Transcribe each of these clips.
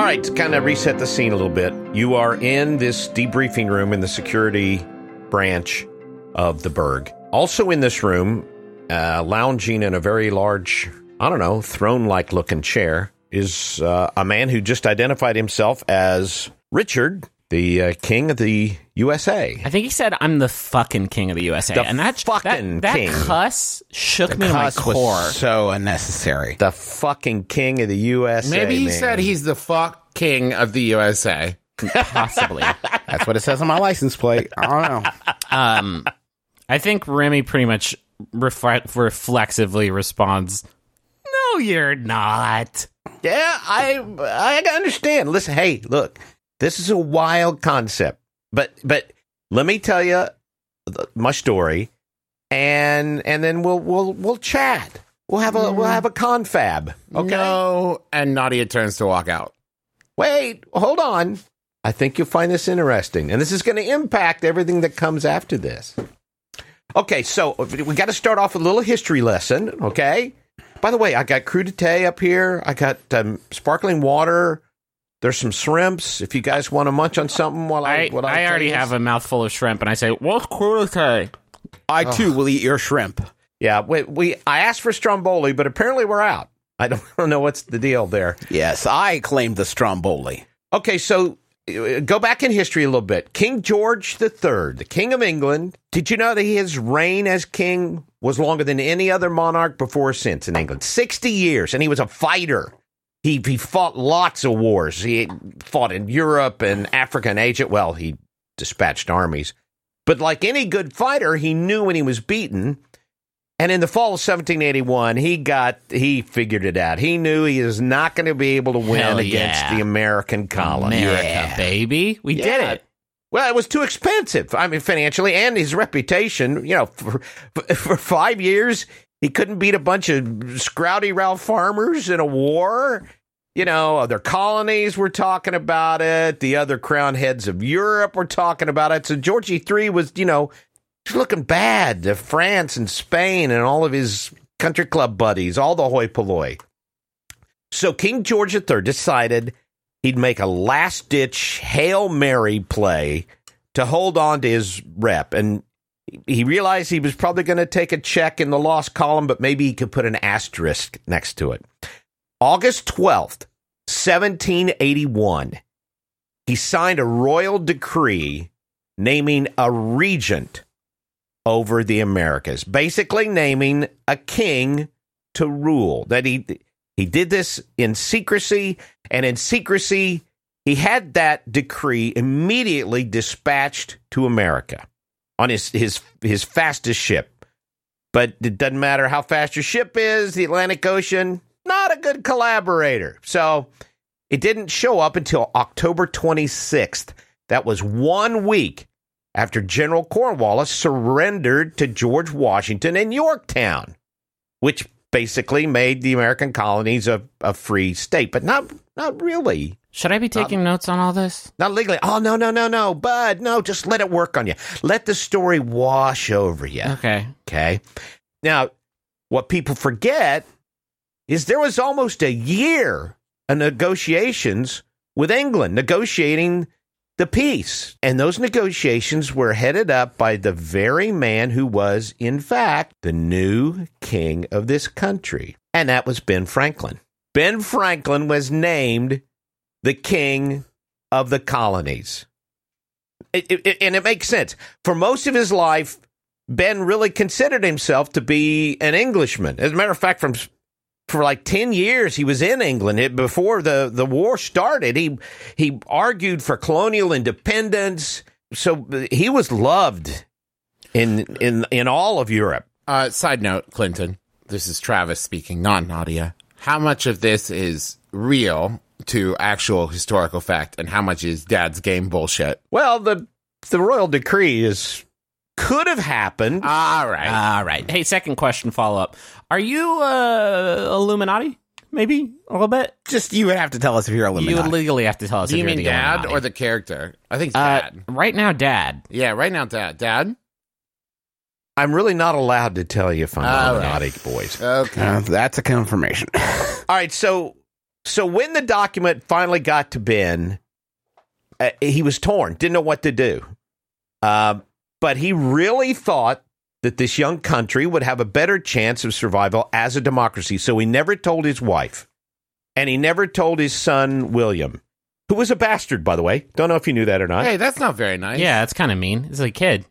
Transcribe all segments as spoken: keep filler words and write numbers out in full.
right, to kind of reset the scene a little bit, you are in this debriefing room in the security branch of the Berg. Also in this room, uh, lounging in a very large, I don't know, throne-like looking chair, is uh, a man who just identified himself as Richard, the uh, king of the U S A. I think he said, "I'm the fucking king of the U S A," The and that fucking that, that king. cuss shook The me to my cuss was core. so unnecessary. The fucking king of the U S A. Maybe he man. said he's the fuck king of the U S A. Possibly. That's what it says on my license plate. I don't know. Um, I think Remy pretty much refle- reflexively responds, "No, you're not." Yeah, I I understand. Listen, hey, look, this is a wild concept, but but let me tell you my story, and and then we'll we'll we'll chat. We'll have a we'll have a confab. Okay. No, and Nadia turns to walk out. Wait, hold on. I think you'll find this interesting, and this is going to impact everything that comes after this. Okay, so we got to start off with a little history lesson. Okay. By the way, I got crudité up here. I got um, sparkling water. There's some shrimps. If you guys want to munch on something while I, I, while I tell already you have this. a mouthful of shrimp, and I say, "What's crudité?" I, too, will eat your shrimp. Yeah, we, we I asked for Stromboli, but apparently we're out. I don't, I don't know what's the deal there. Yes, I claimed the Stromboli. Okay, so uh, go back in history a little bit. King George the Third, the King of England. Did you know that his reign as king was longer than any other monarch before or since in England? sixty years, and he was a fighter. He he fought lots of wars. He fought in Europe and Africa and Asia. Well, he dispatched armies. But like any good fighter, he knew when he was beaten. And in the fall of seventeen eighty-one, he got he figured it out. He knew he is not going to be able to win Hell against yeah. the American colony. America, Yeah. baby. We Yeah. did it. Well, it was too expensive. I mean, financially and his reputation. You know, for, for five years, he couldn't beat a bunch of scrouty Ralph farmers in a war. You know, other colonies were talking about it. The other crown heads of Europe were talking about it. So Georgie the Third was, you know, looking bad to France and Spain and all of his country club buddies, all the hoi polloi. So King George the Third decided he'd make a last-ditch Hail Mary play to hold on to his rep. And he realized he was probably going to take a check in the lost column, but maybe he could put an asterisk next to it. August twelfth, seventeen eighty-one, he signed a royal decree naming a regent over the Americas, basically naming a king to rule. That he he did this in secrecy, and in secrecy, he had that decree immediately dispatched to America on his his his fastest ship. But it doesn't matter how fast your ship is, the Atlantic Ocean, not a good collaborator. So it didn't show up until October twenty-sixth. That was one week after General Cornwallis surrendered to George Washington in Yorktown, which basically made the American colonies a, a free state, but not not really. Should I be taking notes on all this? Not legally. Oh, no, no, no, no, bud. No, just let it work on you. Let the story wash over you. Okay. Okay. Now, what people forget is there was almost a year of negotiations with England, negotiating the peace. And those negotiations were headed up by the very man who was, in fact, the new king of this country. And that was Ben Franklin. Ben Franklin was named the king of the colonies. It, it, and it makes sense. For most of his life, Ben really considered himself to be an Englishman. As a matter of fact, from for like ten years, he was in England. It, before the, the war started, he he argued for colonial independence. So he was loved in in in all of Europe. Uh, side note, Clinton, this is Travis speaking, not Nadia. How much of this is real to actual historical fact, and how much is Dad's game bullshit? Well, the the royal decree is could have happened. All right. All right. Hey, second question follow-up. Are you uh, Illuminati? Maybe a little bit? Just, you would have to tell us if you're You Illuminati. would legally have to tell us Do if you you're mean the Dad Illuminati. or the character? I think it's Uh, Dad. right now, Dad. Yeah, right now, Dad. Dad? I'm really not allowed to tell you if I'm All Illuminati, boys. Okay. Uh, that's a confirmation. All right, so So when the document finally got to Ben, uh, he was torn, didn't know what to do. Uh, but he really thought that this young country would have a better chance of survival as a democracy. So he never told his wife, and he never told his son, William, who was a bastard, by the way. Don't know if you knew that or not. Hey, that's not very nice. Yeah, it's kind of mean. It's a kid.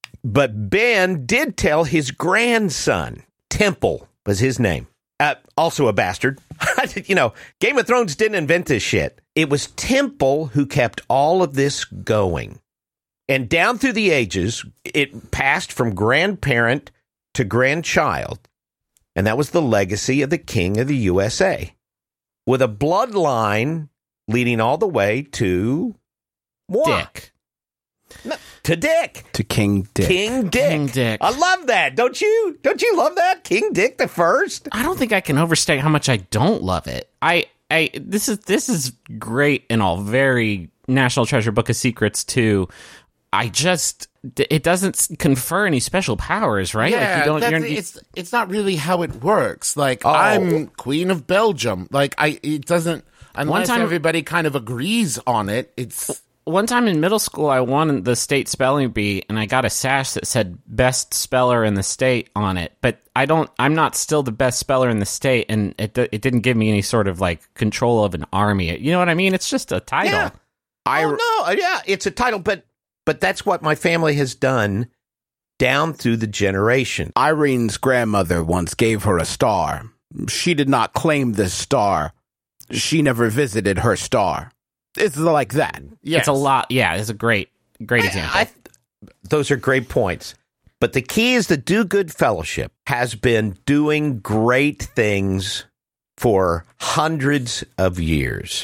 But Ben did tell his grandson, Temple was his name, uh, also a bastard. You know, Game of Thrones didn't invent this shit. It was Temple who kept all of this going. And down through the ages, it passed from grandparent to grandchild. And that was the legacy of the king of the U S A, with a bloodline leading all the way to moi. Dick. No, to Dick. To King Dick. King Dick. King Dick. I love that. Don't you? Don't you love that? King Dick the First? I don't think I can overstate how much I don't love it. I, I, this is this is great and all, very National Treasure Book of Secrets too. I just, it doesn't confer any special powers, right? Yeah, like you don't. that's, You're, it's it's not really how it works. Like Oh. I'm Queen of Belgium. Like I, it doesn't. Unless time- everybody kind of agrees on it, it's One time in middle school, I won the state spelling bee, and I got a sash that said "best speller in the state" on it. But I don't. I'm not still the best speller in the state, and it it didn't give me any sort of like control of an army. You know what I mean? It's just a title. Yeah. I, oh, no. Yeah, it's a title, but but that's what my family has done down through the generation. Irene's grandmother once gave her a star. She did not claim this star. She never visited her star. It's like that. yes. It's a lot. Yeah, it's a great great example. I, those are great points. But the key is the Do Good Fellowship has been doing great things for hundreds of years.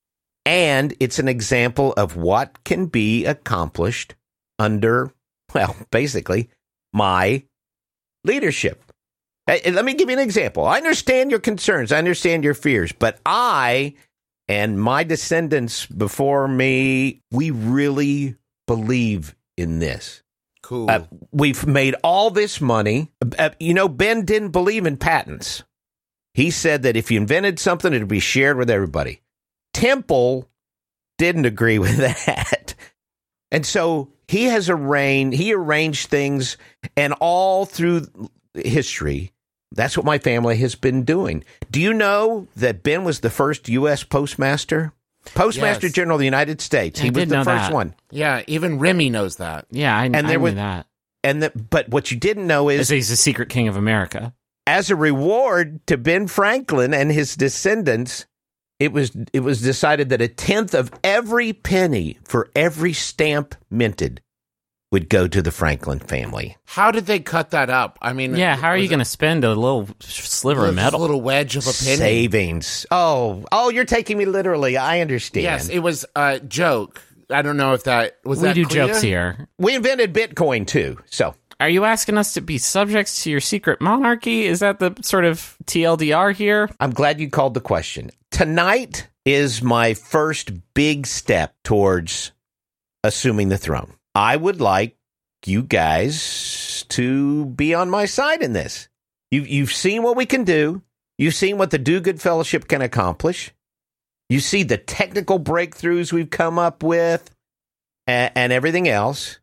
And it's an example of what can be accomplished under, well, basically, my leadership. Hey, let me give you an example. I understand your concerns. I understand your fears. But I and my descendants before me, we really believe in this. cool. Uh, we've made all this money. Uh, you know, Ben didn't believe in patents. He said that if you invented something, it would be shared with everybody. Temple didn't agree with that. And so he has arranged, he arranged things, and all through history, that's what my family has been doing. Do you know that Ben was the first U S postmaster? Postmaster Yes. General of the United States. I He was did the know first that. one. yeah, even Remy knows that. yeah, I, and I there knew was- that. And the, but what you didn't know is, He's a secret king of America. as a reward to Ben Franklin and his descendants, it was it was decided that a tenth of every penny for every stamp minted would go to the Franklin family. How did they cut that up? I mean, Yeah, how are was you it going to spend a little sliver of just metal? a little wedge of a penny? Savings. Oh, oh, you're taking me literally. I understand. Yes, it was a joke. I don't know if that was we that do clear? jokes here. We invented Bitcoin too. So Are you asking us to be subjects to your secret monarchy? Is that the sort of T L D R here? I'm glad you called the question. Tonight is my first big step towards assuming the throne. I would like you guys to be on my side in this. You, you've seen what we can do. You've seen what the Do Good Fellowship can accomplish. You see the technical breakthroughs we've come up with and, and everything else.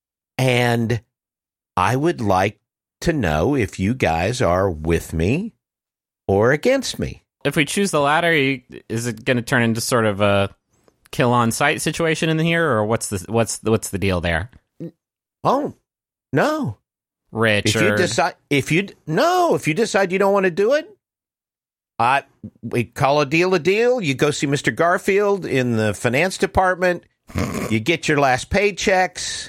And I would like to know if you guys are with me or against me. If we choose the latter, you, is it going to turn into sort of a kill on sight situation in here, or what's the what's the, what's the deal there? Oh, no. If you Richard, decide, if you no, if you decide you don't want to do it, I we call a deal a deal. You go see Mister Garfield in the finance department. You get your last paychecks,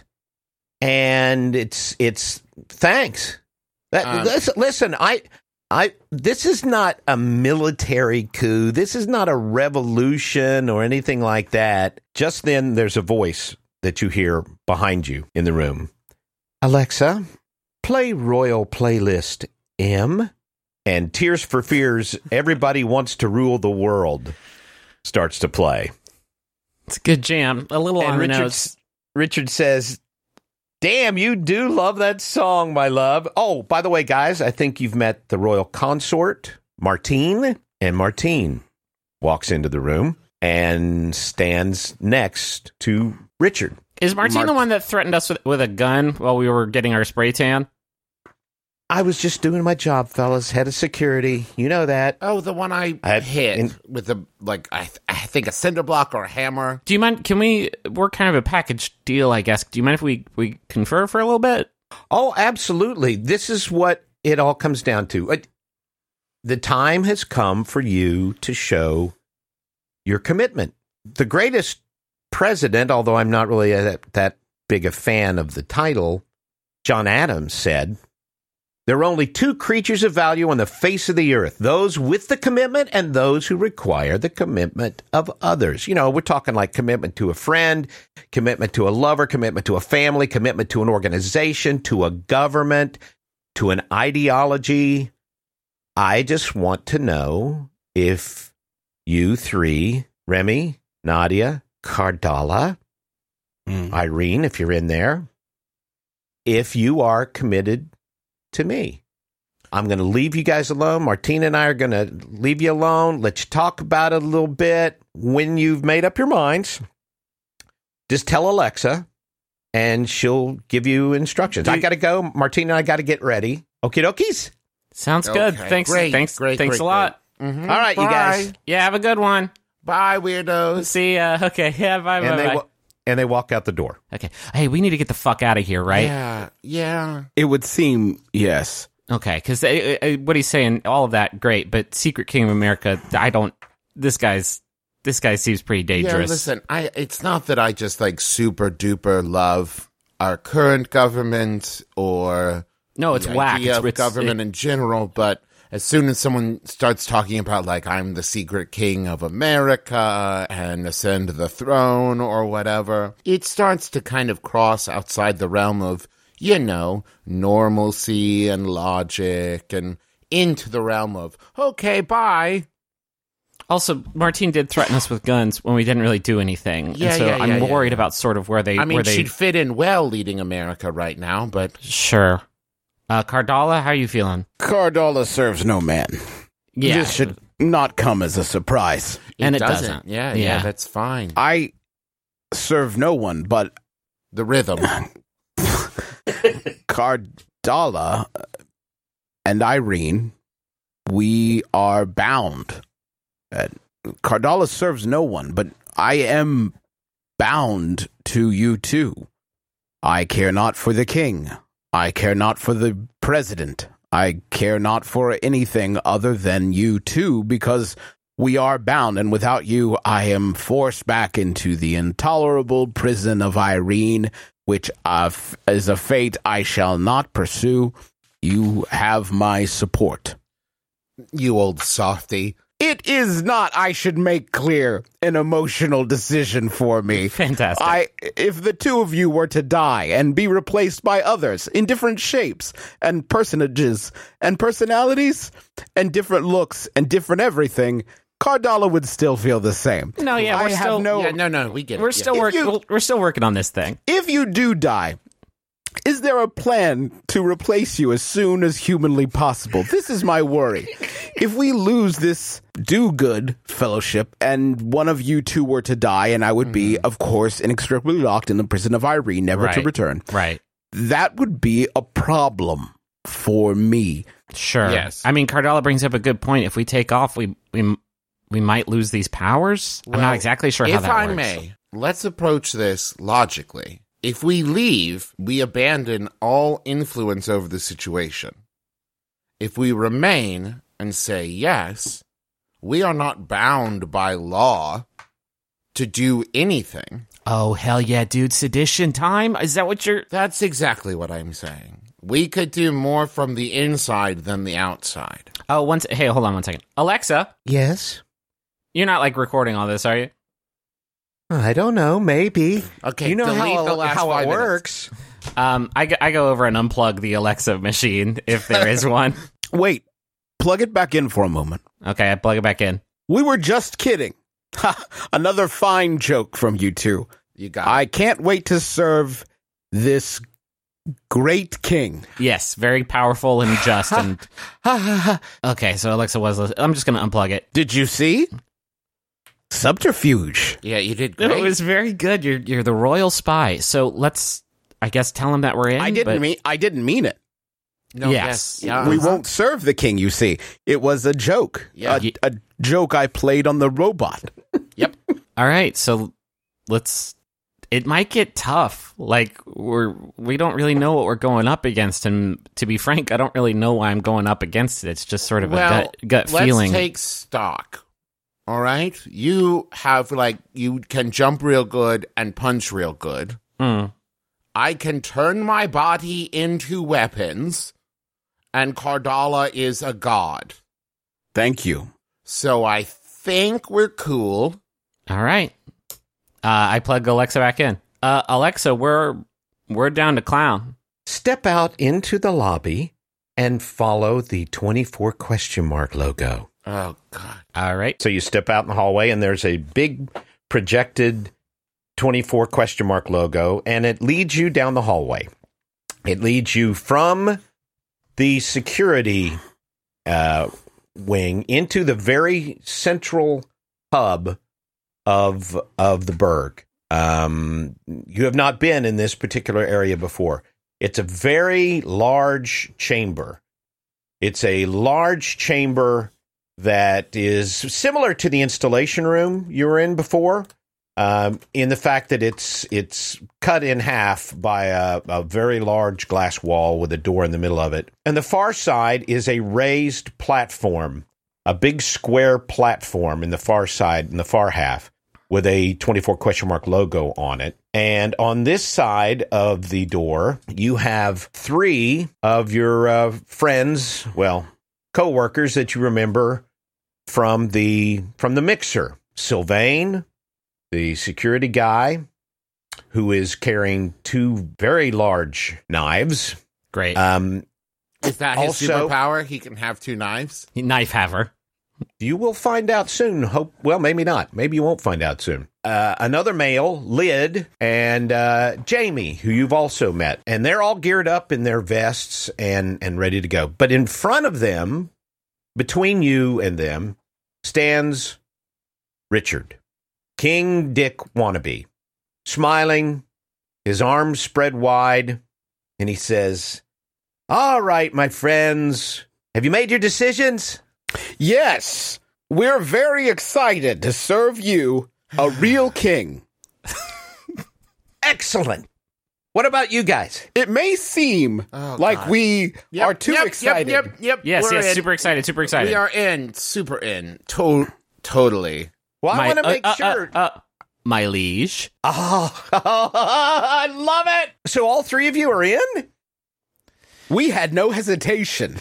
and it's it's thanks. That, Um, listen, listen, I. I, this is not a military coup. This is not a revolution or anything like that. Just then, there's a voice that you hear behind you in the room. Alexa, play Royal Playlist M. And Tears for Fears, Everybody Wants to Rule the World starts to play. it's a good jam. A little And on the Richard, nose. Richard says, damn, you do love that song, my love. Oh, by the way, guys, I think you've met the royal consort, Martine. And Martine, walks into the room and stands next to Richard. Is Martine Mart- the one that threatened us with, with a gun while we were getting our spray tan? I was just doing my job, fellas. Head of security. You know that. Oh, the one I, I- hit in- with a, like, I, th- I think a cinder block or a hammer. Do you mind? Can we? We're kind of a package deal, I guess. Do you mind if we we confer for a little bit? Oh, absolutely. This is what it all comes down to. Uh, The time has come for you to show your commitment. The greatest president, although I'm not really a, that big a fan of the title, John Adams said, there are only two creatures of value on the face of the earth, those with the commitment and those who require the commitment of others. You know, we're talking like commitment to a friend, commitment to a lover, commitment to a family, commitment to an organization, to a government, to an ideology. I just want to know if you three, Remy, Nadia, Cardala, Mm. Irene, if you're in there, if you are committed to me. I'm going to leave you guys alone. Martina and I are going to leave you alone. Let you talk about it a little bit. When you've made up your minds, just tell Alexa, and she'll give you instructions. I got to go. Martina and I got to get ready. Okie dokies? Sounds good. Okay, Thanks. great, thanks. great, thanks great, a lot. Mhm. All right, you guys. Bye. Yeah. Have a good one. Bye, weirdos. See ya. Okay. Yeah. Bye. Bye. And they, bye. wa- and they walk out the door. Okay. Hey, we need to get the fuck out of here, right? Yeah, yeah. It would seem, yes. Okay. Because uh, uh, what he's saying, all of that, great. But Secret King of America, I don't. This guy's. This guy seems pretty dangerous. Yeah, listen, I it's not that I just like super duper love our current government or No, it's the whack. idea It's, of it's government it- in general, but as soon as someone starts talking about like I'm the secret king of America and ascend the throne or whatever, it starts to kind of cross outside the realm of, you know, normalcy and logic and into the realm of, okay, bye. Also, Martine did threaten us with guns when we didn't really do anything. Yeah, and so yeah, yeah, I'm yeah, worried yeah. about sort of where they. I mean, where they, she'd fit in well leading America right now, but Sure. Uh, Cardala, how are you feeling? Cardala serves no man. Yeah. This should not come as a surprise. And it doesn't. doesn't. Yeah, Yeah. yeah, that's fine. I serve no one, but The rhythm. Cardala and Irene, we are bound. Uh, Cardala serves no one, but I am bound to you too. I care not for the king. I care not for the president. I care not for anything other than you two, because we are bound, and without you, I am forced back into the intolerable prison of Irene, which uh, f- is a fate I shall not pursue. You have my support. You old softy. It is not, I should make clear, an emotional decision for me. Fantastic. I, if the two of you were to die and be replaced by others in different shapes and personages and personalities and different looks and different everything, Cardala would still feel the same. No, yeah, we're I still- have no. Yeah, no, no, we get it. we're yeah. still If working. you- We're still working on this thing. If you do die, is there a plan to replace you as soon as humanly possible? This is my worry. If we lose this do-good fellowship and one of you two were to die, and I would be, of course, inextricably locked in the prison of Irene, never to Right. return, Right. that would be a problem for me. Sure. Yes. I mean, Cardala brings up a good point. If we take off, we we we might lose these powers. I'm Well, not exactly sure how if that I works. may, let's approach this logically. If we leave, we abandon all influence over the situation. If we remain and say yes, we are not bound by law to do anything. Oh hell yeah, dude! Sedition time. Is that what you're? That's exactly what I'm saying. We could do more from the inside than the outside. Oh, one. Se- hey, hold on one second. Alexa, Yes? you're not like recording all this, are you? I don't know. Maybe. Okay, you know delete how, the last how five it minutes. works. Um, I, go- I go over and unplug the Alexa machine if there is one. Wait, plug it back in for a moment. Okay, I plug it back in. We were just kidding. Ha! Another fine joke from you two. You got I can't wait to serve this great king. Yes, very powerful and just. and Okay, so Alexa was. I'm just gonna unplug it. Did you see? Subterfuge. Yeah, you did No, great. it was very good. You're you're the royal spy. So let's, I guess, tell him that we're in. I didn't but- mean I didn't mean it. no, yes. Yeah, We uh-huh. won't serve the king, you see. It was a joke. Yeah. A, a joke I played on the robot. Yep. All right, so let's. It might get tough. Like we're we don't really know what we're going up against, and to be frank, I don't really know why I'm going up against it. It's just sort of Well, a gut gut let's feeling. take stock. All right? You have, like, you can jump real good and punch real good. Mm. I can turn my body into weapons, and Cardala is a god. Thank you. So I think we're cool. All right, uh, I plug Alexa back in. Uh, Alexa, we're we're down to clown. Step out into the lobby and follow the twenty-four question mark logo. Oh, God. All right. So you step out in the hallway, and there's a big projected twenty-four question mark logo, and it leads you down the hallway. It leads you from the security uh, wing into the very central hub of of the Burg. Um, you have not been in this particular area before. It's a very large chamber. It's a large chamber that is similar to the installation room you were in before, um, in the fact that it's it's cut in half by a, a very large glass wall with a door in the middle of it. And the far side is a raised platform, a big square platform in the far side, in the far half, with a twenty-four question mark logo on it. And on this side of the door, you have three of your uh, friends, well, co-workers that you remember from the from the mixer. Sylvain, the security guy, who is carrying two very large knives. Great. Um, Is that his Also- superpower? He can have two knives? Knife haver. You will find out soon. Hope. Well, maybe not. Maybe you won't find out soon. Uh, another male, Lyd, and uh, Jamie, who you've also met. And they're all geared up in their vests and, and ready to go. But in front of them, between you and them, stands Richard, King Dick wannabe, smiling, his arms spread wide, and he says, "All right, my friends, have you made your decisions?" Yes, we're very excited to serve you, a real king. Excellent. What about you guys? It may seem Oh, like God. we Yep, are too yep, excited. Yep, yep, yep. Yes, We're yes. in. Super excited. Super excited. We are in. Super in. To- totally. Well, I My- want to uh, make uh, sure. uh, uh, my liege. Oh, I love it. So all three of you are in? We had no hesitation.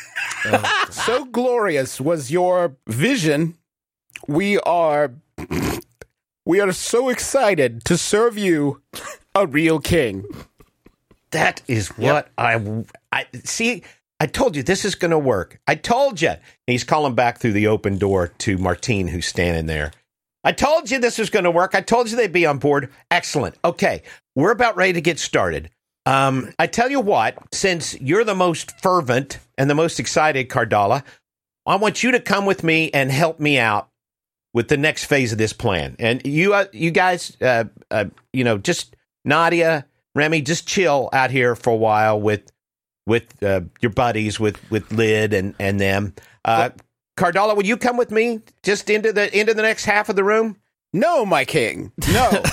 So glorious was your vision. We are we are so excited to serve you, a real king. That is what I, I see. I told you this is going to work. I told you. He's calling back through the open door to Martine, who's standing there. I told you this was going to work. I told you they'd be on board. Excellent. Okay, we're about ready to get started. Um, I tell you what, since you're the most fervent and the most excited, Cardala, I want you to come with me and help me out with the next phase of this plan. And you, uh, you guys, uh, uh, you know, just Nadia, Remy, just chill out here for a while with with uh, your buddies, with with Lyd and and them. Uh, Cardala, will you come with me just into the into the next half of the room? No, my king. No.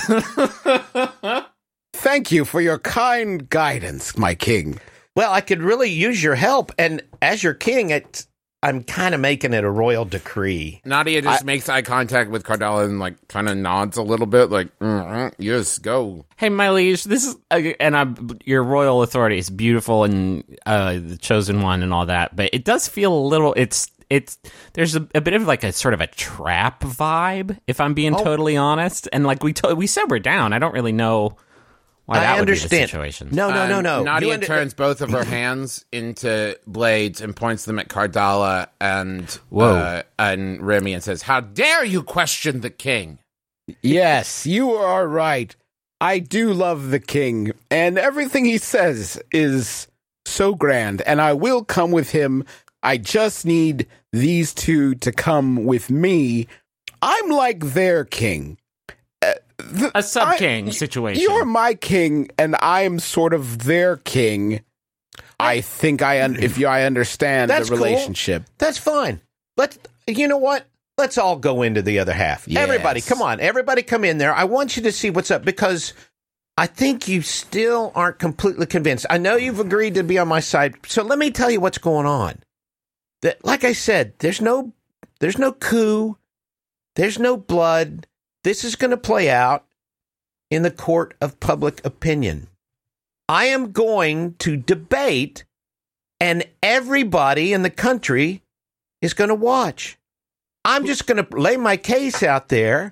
Thank you for your kind guidance, my king. Well, I could really use your help, and as your king, it's, I'm kind of making it a royal decree. Nadia just makes eye contact with Cardala and, like, kind of nods a little bit, like, mm yes, go. Hey, my liege, this is uh, and I'm, your royal authority is beautiful and uh, the chosen one and all that, but it does feel a little. It's it's there's a, a bit of like a sort of a trap vibe, if I'm being Oh. totally honest. And like we to- we said we're down. I don't really know why that I would be understand. the situation. No, no, no, Um, no. Nadia You under- turns both of her hands into blades and points them at Cardala and Whoa. uh, and Remy and says, "How dare you question the king?" Yes, you are right. I do love the king, and everything he says is so grand, and I will come with him. I just need these two to come with me. I'm like their king. Uh, the, A sub-king I- situation. You're my king, and I'm sort of their king. I think I, un- if you, I understand That's the cool. relationship. That's fine. Let's. You know what? Let's all go into the other half. Yes. Everybody, come on. Everybody, come in there. I want you to see what's up because I think you still aren't completely convinced. I know you've agreed to be on my side, so let me tell you what's going on. That, like I said, there's no, there's no coup, there's no blood. This is going to play out in the court of public opinion. I am going to debate, and everybody in the country is going to watch. I'm just going to lay my case out there,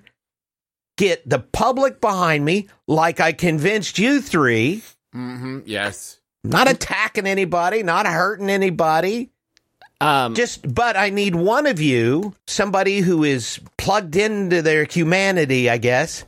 get the public behind me, like I convinced you three. Mm-hmm. Yes. Not attacking anybody, not hurting anybody. Um, Just, but I need one of you, somebody who is plugged into their humanity, I guess,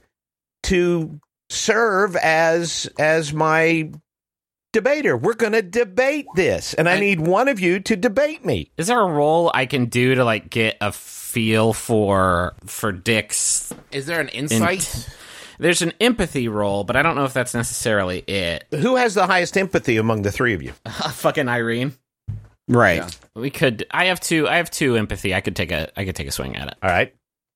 to serve as as my debater. We're going to debate this, and I I- need one of you to debate me. is there a role I can do to like get a feel for for Dick's? Is there an insight? There's an empathy role, but I don't know if that's necessarily it. Who has the highest empathy among the three of you? Fucking Irene. Right. Yeah. We could. I have two. I have two empathy. I could take a. I could take a swing at it. All right.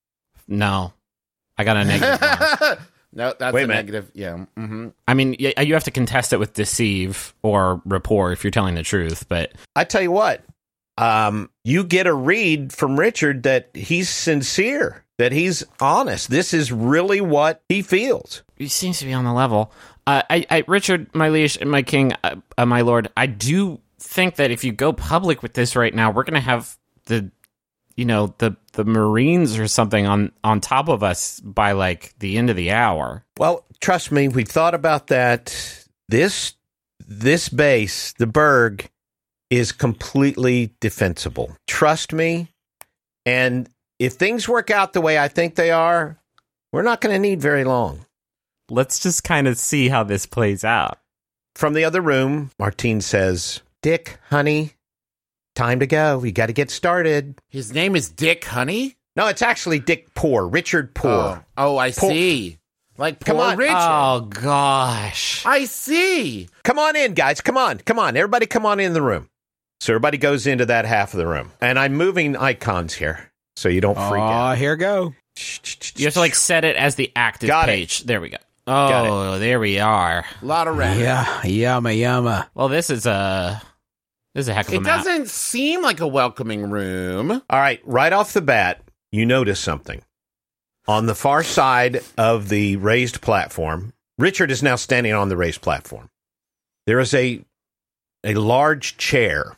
No, I got a negative. one. No, that's Wait a a minute. negative. Yeah. Mm-hmm. I mean, y- you have to contest it with deceive or rapport if you're telling the truth. But I tell you what, um, you get a read from Richard that he's sincere, that he's honest. This is really what he feels. he seems to be on the level. Uh, I, I, Richard, my liege, and my king, uh, uh, my lord. I do think that if you go public with this right now, we're going to have the, you know, the the Marines or something on on top of us by like the end of the hour. Well, trust me, we've thought about that. This this base, the Berg, is completely defensible. Trust me. And if things work out the way I think they are, we're not going to need very long. Let's just kind of see how this plays out. From the other room, Martine says, Dick, honey, time to go. We got to get started. His name is Dick Honey? No, it's actually Dick Poor, Richard Poor. Oh, oh I Poor- see. Like Come poor on. Richard. Oh gosh. I see. Come on in, guys. Come on. Come on. Everybody come on in the room. So everybody goes into that half of the room. And I'm moving icons here so you don't freak Aw, out. here go. You have to like set it as the active Got it. page. There we go. Got Oh, there we are. A lot of red. Yeah, yama yama. Well, this is a this is a heck of a It map. doesn't seem like a welcoming room. All right. Right off the bat, you notice something. On the far side of the raised platform, Richard is now standing on the raised platform. There is a a large chair.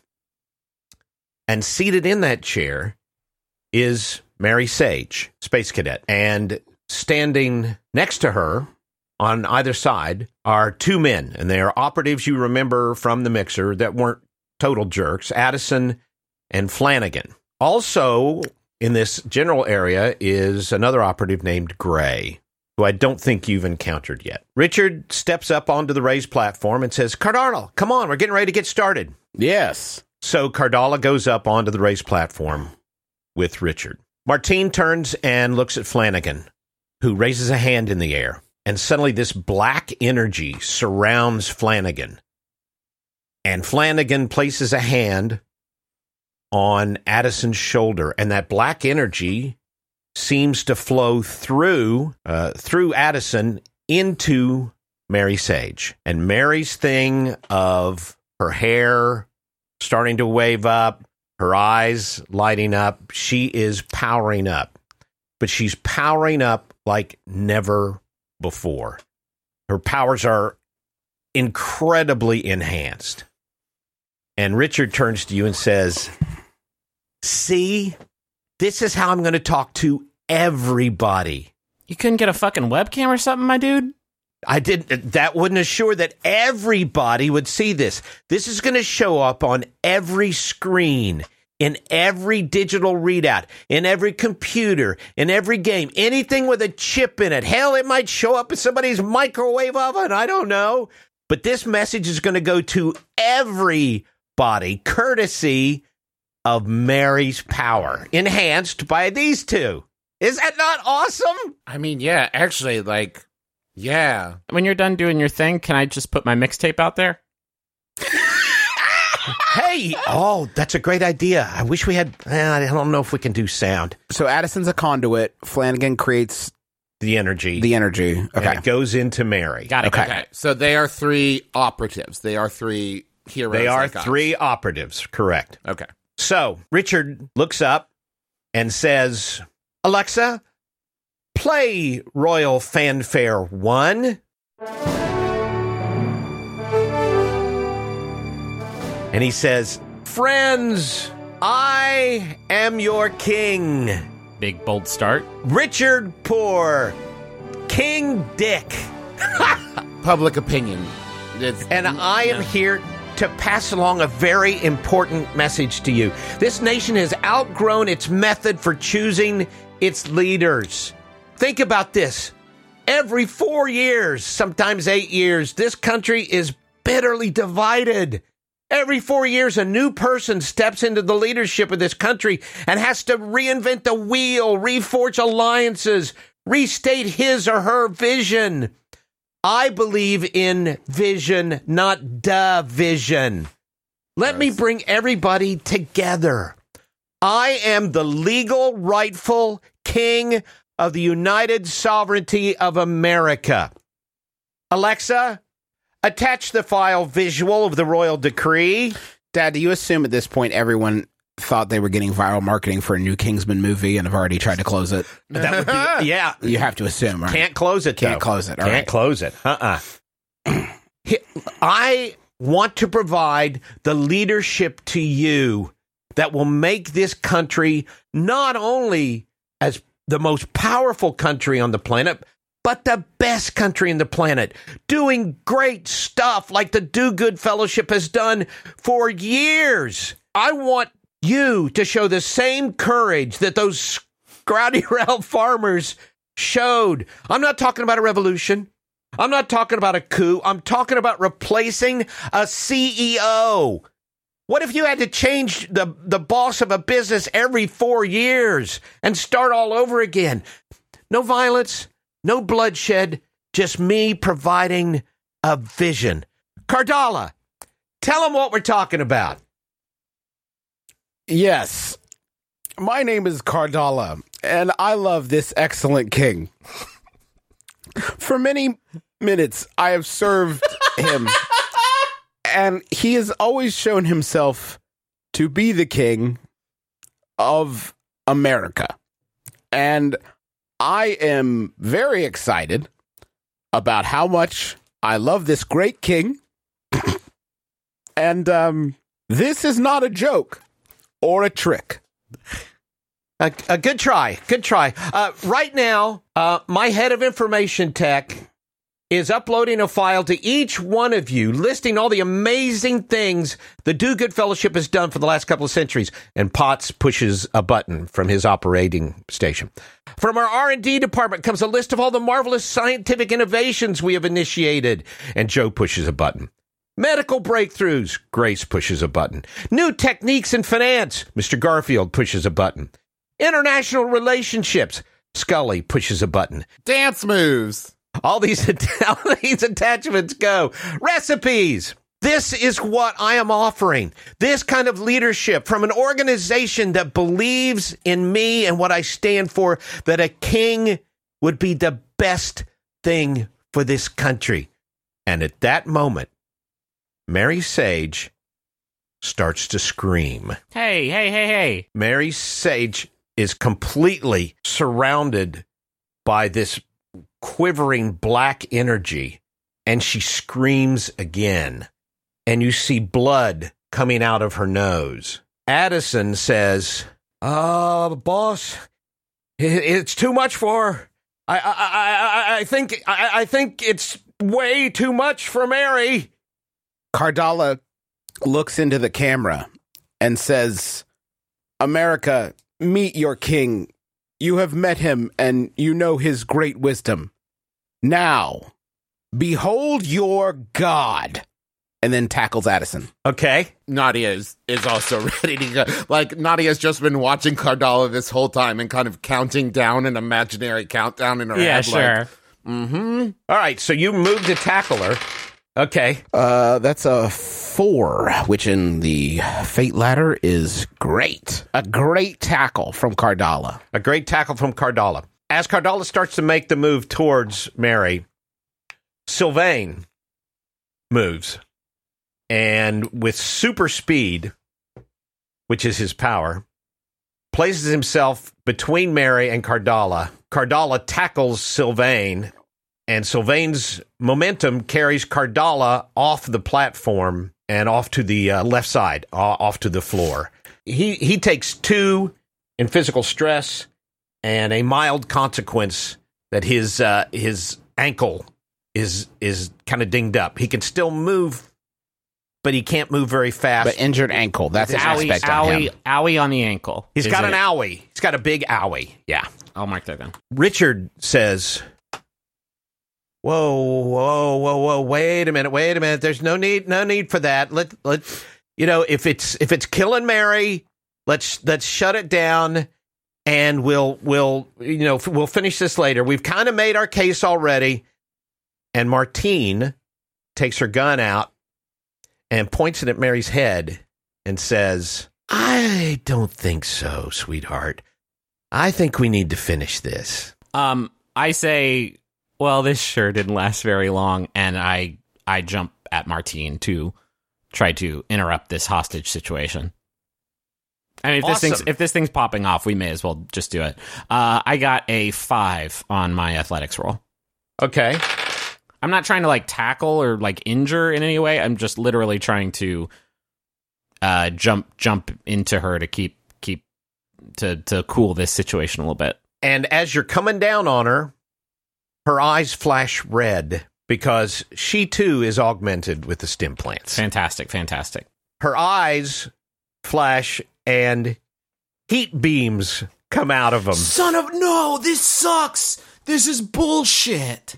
And seated in that chair is Mary Sage, Space Cadet. And standing next to her on either side are two men. And they are operatives you remember from the mixer that weren't total jerks, Addison and Flanagan. Also, in this general area is another operative named Gray, who I don't think you've encountered yet. Richard steps up onto the raised platform and says, Cardinal, come on, we're getting ready to get started. Yes. So Cardala goes up onto the raised platform with Richard. Martine turns and looks at Flanagan, who raises a hand in the air. And suddenly this black energy surrounds Flanagan. And Flanagan places a hand on Addison's shoulder. And that black energy seems to flow through, uh, through Addison into Mary Sage. And Mary's thing of her hair starting to wave up, her eyes lighting up. She is powering up, but she's powering up like never before. Her powers are incredibly enhanced. And Richard turns to you and says, see, this is how I'm going to talk to everybody. You couldn't get a fucking webcam or something, my dude? I did. That wouldn't assure that everybody would see this. This is going to show up on every screen, in every digital readout, in every computer, in every game, anything with a chip in it. Hell, it might show up in somebody's microwave oven. I don't know. But this message is going to go to everybody, courtesy of Mary's power, enhanced by these two. Is that not awesome? I mean, yeah, actually, like, yeah. When you're done doing your thing, can I just put my mixtape out there? Hey, oh, that's a great idea. I wish we had, eh, I don't know if we can do sound. So Addison's a conduit. Flanagan creates The energy. the energy. And Okay. it goes into Mary. Got it. Okay. Okay, so they are three operatives. They are three heroes. They are like us. three operatives, correct. Okay. So Richard looks up and says, Alexa, play Royal Fanfare one. And he says, friends, I am your king, Big bold start. Richard Poor, King Dick. Public opinion. It's, And I am here to pass along a very important message to you. This nation has outgrown its method for choosing its leaders. Think about this. Every four years, sometimes eight years, this country is bitterly divided. Every four years, a new person steps into the leadership of this country and has to reinvent the wheel, reforge alliances, restate his or her vision. I believe in vision, not division. Let me bring everybody together. I am the legal, rightful king of the United Sovereignty of America. Alexa, attach the file visual of the royal decree. Dad, do you assume at this point everyone thought they were getting viral marketing for a new Kingsman movie and have already tried to close it? That would be, yeah. You have to assume, right? Can't close it, though. Can't close it. All Can't right. close it. Uh-uh. I want to provide the leadership to you that will make this country not only as the most powerful country on the planet, but the best country in the planet, doing great stuff like the Do Good Fellowship has done for years. I want you to show the same courage that those Scrouty Ralph farmers showed. I'm not talking about a revolution. I'm not talking about a coup. I'm talking about replacing a C E O. What if you had to change the, the boss of a business every four years and start all over again? No violence, no bloodshed, just me providing a vision. Cardala, tell them what we're talking about. Yes. My name is Cardala, and I love this excellent king. For many minutes, I have served him, and he has always shown himself to be the king of America. And I am very excited about how much I love this great king. And um, this is not a joke or a trick. A, a good try. Good try. Uh, right now, uh, my head of information tech is uploading a file to each one of you listing all the amazing things the Do Good Fellowship has done for the last couple of centuries. And Potts pushes a button from his operating station. From our R and D department comes a list of all the marvelous scientific innovations we have initiated. And Joe pushes a button. Medical breakthroughs. Grace pushes a button. New techniques in finance. Mister Garfield pushes a button. International relationships. Scully pushes a button. Dance moves. All these, all these attachments go. Recipes. This is what I am offering. This kind of leadership from an organization that believes in me and what I stand for, that a king would be the best thing for this country. And at that moment, Mary Sage starts to scream. Hey, hey, hey, hey. Mary Sage is completely surrounded by this quivering black energy, and she screams again. And you see blood coming out of her nose. Addison says, "Uh, boss, it's too much for her. I, I, I, I think, I, I think it's way too much for Mary." Cardala looks into the camera and says, "America, meet your king. You have met him, and you know his great wisdom. Now, behold your God." and then tackles Addison. Okay. Nadia is, is also ready to go. Like, Nadia's just been watching Cardala this whole time and kind of counting down an imaginary countdown in her Yeah, head. sure. Like, mm-hmm. All right, so you move to tackle her. Okay. Uh, that's a four, which in the Fate ladder is great. A great tackle from Cardala. A great tackle from Cardala. As Cardala starts to make the move towards Mary, Sylvain moves. And with super speed, which is his power, places himself between Mary and Cardala. Cardala tackles Sylvain, and Sylvain's momentum carries Cardala off the platform and off to the uh, left side, uh, off to the floor. He he takes two in physical stress and a mild consequence that his uh, his ankle is is kind of dinged up. He can still move, but he can't move very fast. But injured ankle, that's an Owie, aspect of owie, him. owie on the ankle. He's Is got it- an owie. He's got a big owie. Yeah. I'll mark that down. Richard says, "Whoa, whoa, whoa, whoa! Wait a minute, wait a minute. There's no need, no need for that. Let, let, you know, if it's if it's killing Mary, let's let's shut it down, and we'll we'll you know we'll finish this later. We've kind of made our case already." And Martine takes her gun out and points it at Mary's head and says, "I don't think so, sweetheart. I think we need to finish this." Um, I say, well, this sure didn't last very long, and I I jump at Martine to try to interrupt this hostage situation. I mean, if this thing's Awesome. if this thing's popping off, we may as well just do it. Uh, I got a five on my athletics roll. Okay. I'm not trying to like tackle or like injure in any way. I'm just literally trying to uh, jump jump into her to keep keep to to cool this situation a little bit. And as you're coming down on her, her eyes flash red because she too is augmented with the stem plants. Fantastic, fantastic. Her eyes flash and heat beams come out of them. Son of no, this sucks. This is bullshit.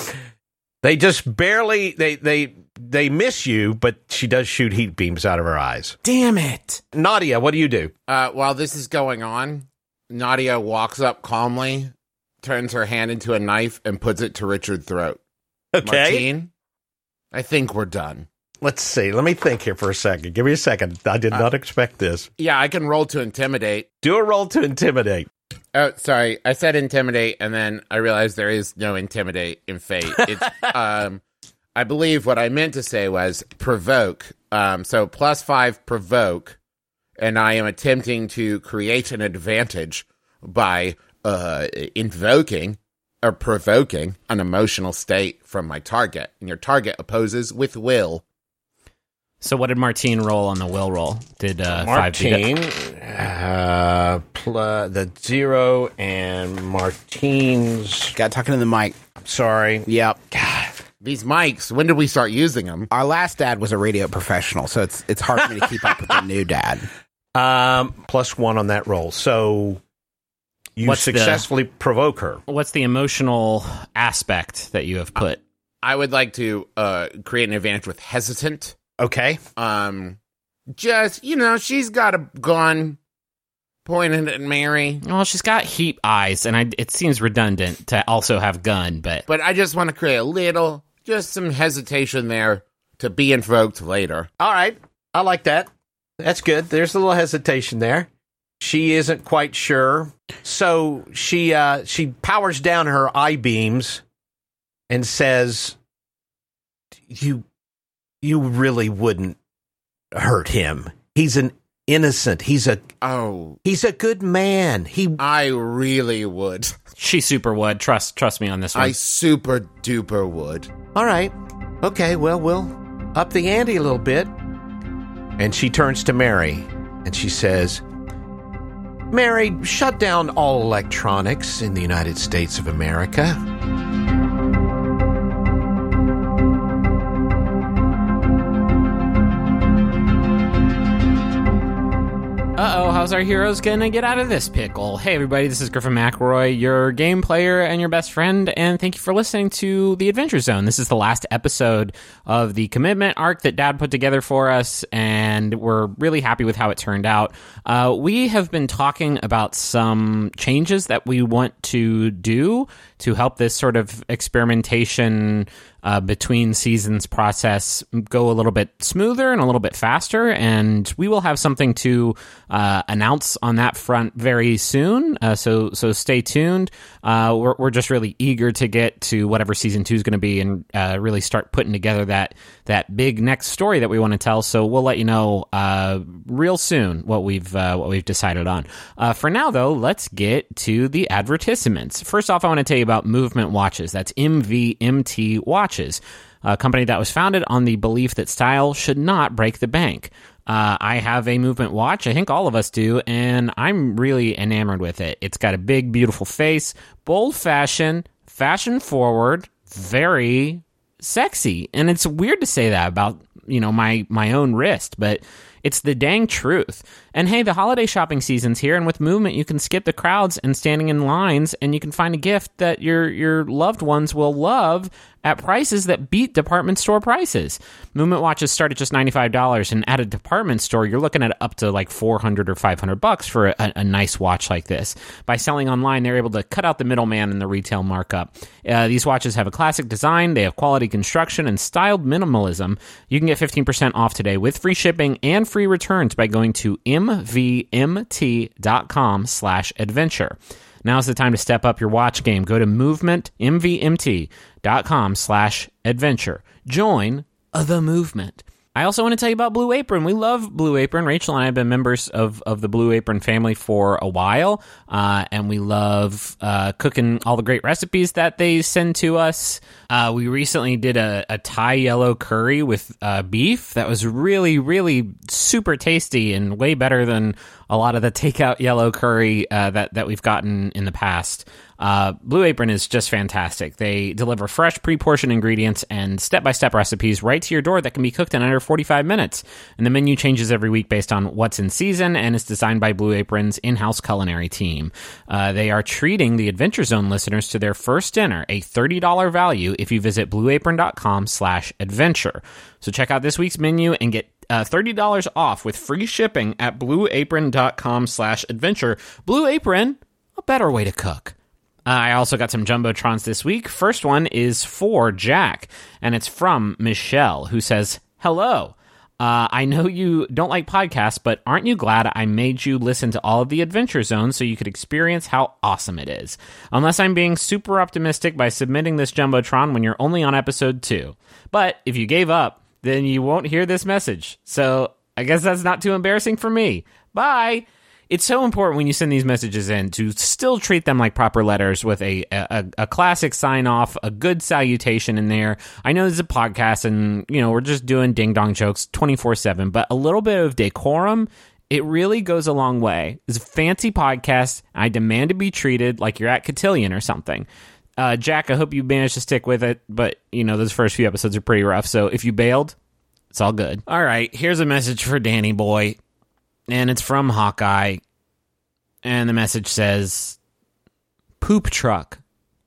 They just barely they they they miss you, but she does shoot heat beams out of her eyes. Damn it. Nadia, what do you do? Uh, while this is going on, Nadia walks up calmly, turns her hand into a knife, and puts it to Richard's throat. Okay. Martine, I think we're done. Let's see. Let me think here for a second. Give me a second. I did not expect this. Yeah, I can roll to intimidate. Do a roll to intimidate. Oh, sorry. I said intimidate, and then I realized there is no intimidate in Fate. It's, um, I believe what I meant to say was provoke. Um, so plus five provoke, and I am attempting to create an advantage by uh, invoking or provoking an emotional state from my target, and your target opposes with will. So what did Martine roll on the will roll? Did uh, five beat it? Martine, uh, pl- the zero and Martine's. Got talking to the mic. Sorry. Yep. These mics, when did we start using them? Our last dad was a radio professional, so it's it's hard for me to keep up with the new dad. Um, plus one on that roll. So you What's the- successfully provoke her. What's the emotional aspect that you have put? I would like to uh, create an advantage with hesitant. Okay. Um, just, you know, she's got a gun pointed at Mary, Well, she's got heat eyes, and I, it seems redundant to also have gun, but but I just want to create a little, just some hesitation there to be invoked later. All right. I like that. That's good. There's a little hesitation there. She isn't quite sure. So she uh, she powers down her eye beams and says, You you really wouldn't hurt him. He's an innocent. He's a Oh, he's a good man. He I really would. she super would. Trust trust me on this one. I super duper would. All right. Okay, well, we'll up the ante a little bit. And she turns to Mary and she says, Mary, shut down all electronics in the United States of America. Uh-oh, how's our heroes gonna get out of this pickle? Hey everybody, this is Griffin McElroy, your game player and your best friend, and thank you for listening to The Adventure Zone. This is the last episode of the commitment arc that Dad put together for us, and we're really happy with how it turned out. Uh, we have been talking about some changes that we want to do to help this sort of experimentation uh, between seasons process go a little bit smoother and a little bit faster, and we will have something to uh, announce on that front very soon, uh, so so stay tuned. Uh, we're, we're just really eager to get to whatever season two is going to be and uh, really start putting together that that big next story that we want to tell, so we'll let you know uh, real soon what we've uh, what we've decided on. Uh, for now, though, let's get to the advertisements. First off, I want to tell you about Movement Watches. That's M V M T Watches, a company that was founded on the belief that style should not break the bank. Uh, I have a Movement watch. I think all of us do, and I'm really enamored with it. It's got a big, beautiful face, bold fashion, fashion forward, very sexy. And it's weird to say that about, you know, my, my own wrist, but it's the dang truth. And hey, the holiday shopping season's here, and with Movement, you can skip the crowds and standing in lines, and you can find a gift that your your loved ones will love at prices that beat department store prices. Movement watches start at just ninety-five dollars, and at a department store, you're looking at up to like four hundred or five hundred bucks for a, a nice watch like this. By selling online, they're able to cut out the middleman and the retail markup. Uh, these watches have a classic design, they have quality construction, and styled minimalism. You can get fifteen percent off today with free shipping and free returns by going to mvmt.com slash adventure. Now's the time to step up your watch game. Go to movement, mvmt.com slash adventure. Join the movement. I also want to tell you about Blue Apron. We love Blue Apron. Rachel and I have been members of, of the Blue Apron family for a while, uh, and we love uh, cooking all the great recipes that they send to us. Uh, we recently did a, a Thai yellow curry with uh, beef that was really, really super tasty and way better than a lot of the takeout yellow curry uh, that, that we've gotten in the past. Uh, Blue Apron is just fantastic. They deliver fresh, pre-portioned ingredients and step-by-step recipes right to your door that can be cooked in under forty-five minutes. And the menu changes every week based on what's in season and is designed by Blue Apron's in-house culinary team. Uh, they are treating the Adventure Zone listeners to their first dinner, a thirty dollars value if you visit blueapron.com slash adventure. So check out this week's menu and get Uh, thirty dollars off with free shipping at blueapron.com slash adventure. Blue Apron, a better way to cook. Uh, I also got some Jumbotrons this week. First one is for Jack, and it's from Michelle, who says, hello. Uh, I know you don't like podcasts, but aren't you glad I made you listen to all of the Adventure Zone so you could experience how awesome it is? Unless I'm being super optimistic by submitting this Jumbotron when you're only on episode two. But if you gave up, then you won't hear this message. So I guess that's not too embarrassing for me. Bye! It's so important when you send these messages in to still treat them like proper letters with a a, a classic sign-off, a good salutation in there. I know this is a podcast and, you know, we're just doing ding-dong jokes twenty-four seven, but a little bit of decorum, it really goes a long way. It's a fancy podcast. I demand to be treated like you're at Cotillion or something. Uh, Jack, I hope you managed to stick with it, but, you know, those first few episodes are pretty rough, so if you bailed, it's all good. All right, here's a message for Danny Boy, and it's from Hawkeye, and the message says, poop truck.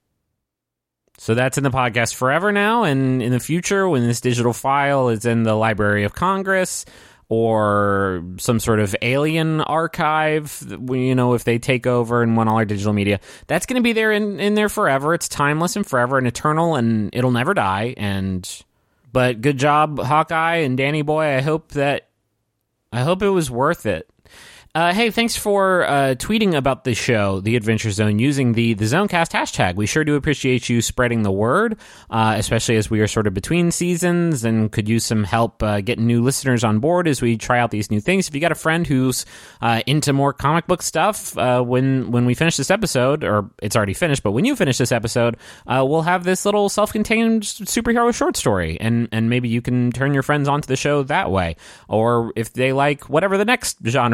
So that's in the podcast forever now, and in the future, when this digital file is in the Library of Congress, or some sort of alien archive, you know, if they take over and want all our digital media, that's going to be there in, in there forever. It's timeless and forever and eternal, and it'll never die. And but good job, Hawkeye and Danny Boy. I hope that I hope it was worth it. Uh, hey, thanks for uh, tweeting about the show, The Adventure Zone, using the, the Zonecast hashtag. We sure do appreciate you spreading the word, uh, especially as we are sort of between seasons and could use some help uh, getting new listeners on board as we try out these new things. If you got a friend who's uh, into more comic book stuff, uh, when, when we finish this episode, or it's already finished, but when you finish this episode, uh, we'll have this little self-contained superhero short story, and, and maybe you can turn your friends onto the show that way. Or if they like whatever the next genre is going to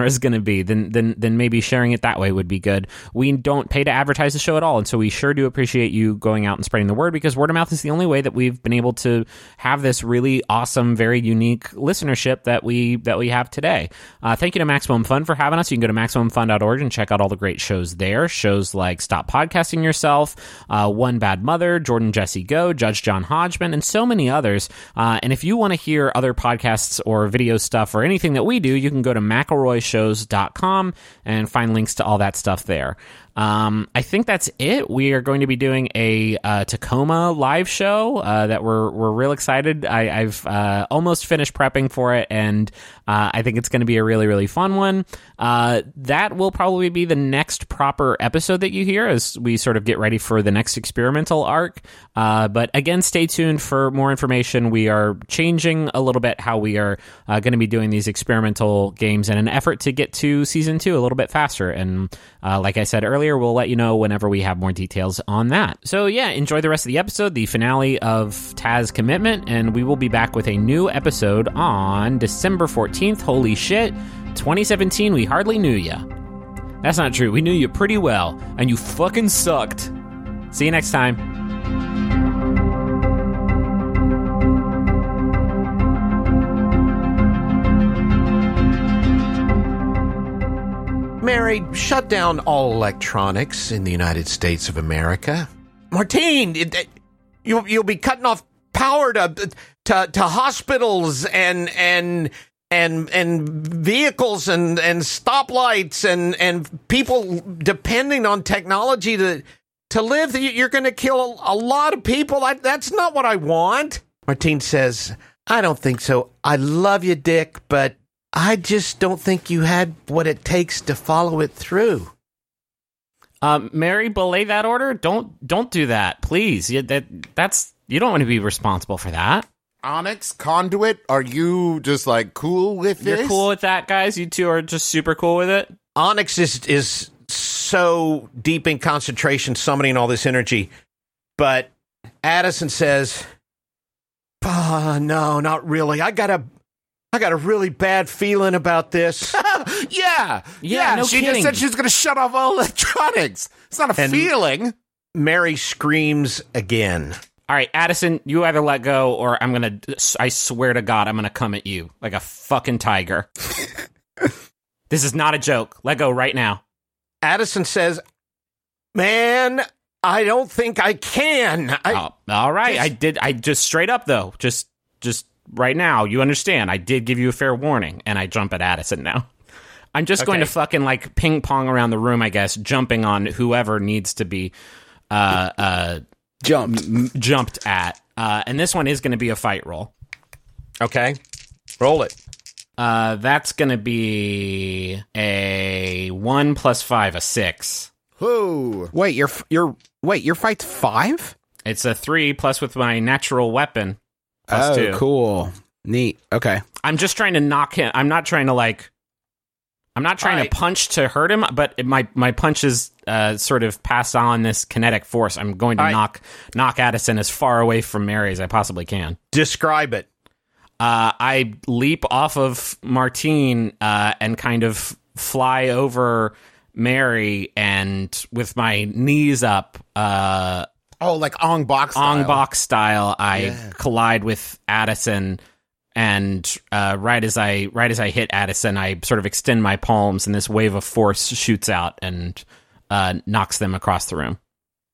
be, then then then maybe sharing it that way would be good. We don't pay to advertise the show at all, and so we sure do appreciate you going out and spreading the word, because word of mouth is the only way that we've been able to have this really awesome, very unique listenership that we that we have today. Uh, thank you to Maximum Fun for having us. You can go to maximum fun dot org and check out all the great shows there. Shows like Stop Podcasting Yourself, uh, One Bad Mother, Jordan Jesse Go, Judge John Hodgman, and so many others. Uh, and if you want to hear other podcasts or video stuff or anything that we do, you can go to mcelroy shows dot com and find links to all that stuff there. Um, I think that's it. We are going to be doing a uh, Tacoma live show uh, that we're we're real excited. I, I've uh, almost finished prepping for it, and uh, I think it's going to be a really, really fun one. Uh, that will probably be the next proper episode that you hear as we sort of get ready for the next experimental arc. Uh, but again, stay tuned for more information. We are changing a little bit how we are uh, going to be doing these experimental games in an effort to get to season two a little bit faster. And uh, like I said earlier, we'll let you know whenever we have more details on that. So yeah, enjoy the rest of the episode, the finale of Taz Commitment, and we will be back with a new episode on December fourteenth. Holy shit, twenty seventeen, we hardly knew ya. That's not true. We knew you pretty well, and you fucking sucked. See you next time. Mary, shut down all electronics in the United States of America. Martine, it, it, you, you'll be cutting off power to to, to hospitals and and and and vehicles and, and stoplights and, and people depending on technology to to live. You're going to kill a lot of people. I, that's not what I want. Martine says, I don't think so. I love you, Dick, but I just don't think you had what it takes to follow it through. Um, Mary, belay that order. Don't don't do that, please. You, that that's you don't want to be responsible for that. Onyx, Conduit, are you just like cool with this? You're cool with that, guys. You two are just super cool with it. Onyx is is so deep in concentration, summoning all this energy, but Addison says, "Oh no, not really. I gotta." I got a really bad feeling about this. yeah, yeah. yeah no she kidding. just said she was going to shut off all electronics. It's not a And feeling. Mary screams again. All right, Addison, you either let go or I'm going to, I swear to God, I'm going to come at you like a fucking tiger. This is not a joke. Let go right now. Addison says, man, I don't think I can. I, oh, all right. just- I did. I just straight up, though, just, just right now, you understand. I did give you a fair warning, and I jump at Addison now. I'm just going to Okay. fucking like ping pong around the room, I guess, jumping on whoever needs to be uh, uh, Jumped. m- jumped at. Uh, and this one is going to be a fight roll. Okay, roll it. Uh, that's going to be a one plus five, a six. Whoa. Wait, your your wait, your fight's five? It's a three plus with my natural weapon. Plus oh, two. cool. Neat. Okay. I'm just trying to knock him. I'm not trying to like. I'm not trying Alright. to punch to hurt him, but it, my my punches uh, sort of pass on this kinetic force. I'm going to Alright. knock knock Addison as far away from Mary as I possibly can. Describe it. Uh, I leap off of Martine uh, and kind of fly over Mary, and with my knees up, uh, Oh, like Ong Bak style. Ong Bak style, I Yeah. collide with Addison, and uh, right as I right as I hit Addison, I sort of extend my palms, and this wave of force shoots out and uh, knocks them across the room.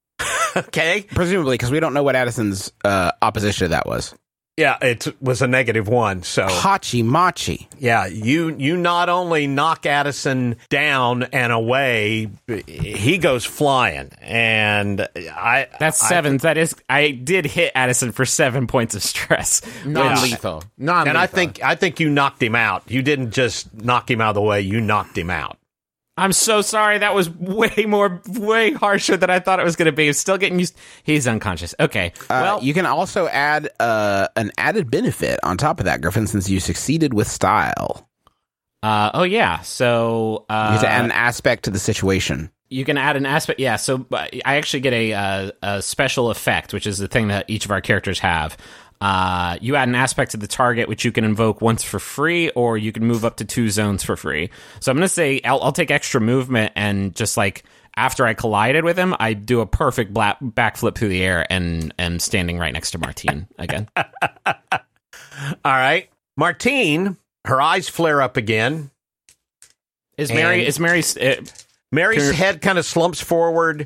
Okay. Presumably, because we don't know what Addison's uh, opposition to that was. Yeah, it was a negative one. So Hachi Machi. yeah, you you not only knock Addison down and away, he goes flying, and I That's I- seven. that is, I did hit Addison for seven points of stress. Non-lethal. Non-lethal. and I think I think you knocked him out. You didn't just knock him out of the way; you knocked him out. I'm so sorry. That was way more, way harsher than I thought it was going to be. I'm still getting used. He's unconscious. Okay. Uh, Well, you can also add uh, an added benefit on top of that, Griffin, since you succeeded with style. uh, oh yeah. So You uh, have to add an aspect to the situation. You can add an aspect. Yeah, so uh, I actually get a, uh, a special effect, which is the thing that each of our characters have. Uh, you add an aspect to the target, which you can invoke once for free, or you can move up to two zones for free. So I'm going to say I'll, I'll take extra movement, and just like after I collided with him, I do a perfect black backflip through the air and am standing right next to Martine again. All right. Martine, her eyes flare up again. Is Mary, And- is Mary, uh, Mary's Can- head kind of slumps forward,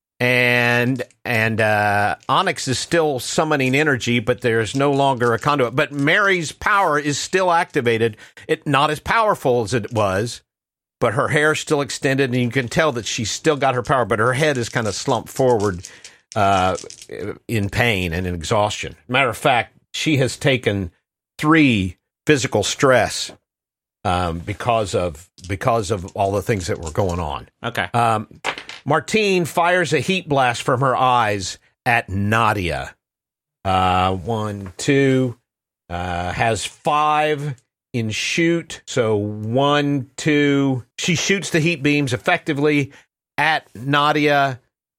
and and uh, Onyx is still summoning energy, but there's no longer a conduit. But Mary's power is still activated. It not as powerful as it was, but her hair's still extended, and you can tell that she's still got her power, but her head is kind of slumped forward uh, in pain and in exhaustion. Matter of fact, she has taken three physical stress um, because of because of all the things that were going on. okay. Um, Martine fires a heat blast from her eyes at Nadia. Uh, one, two, uh, has five in shoot. So one, two. She shoots the heat beams effectively at Nadia.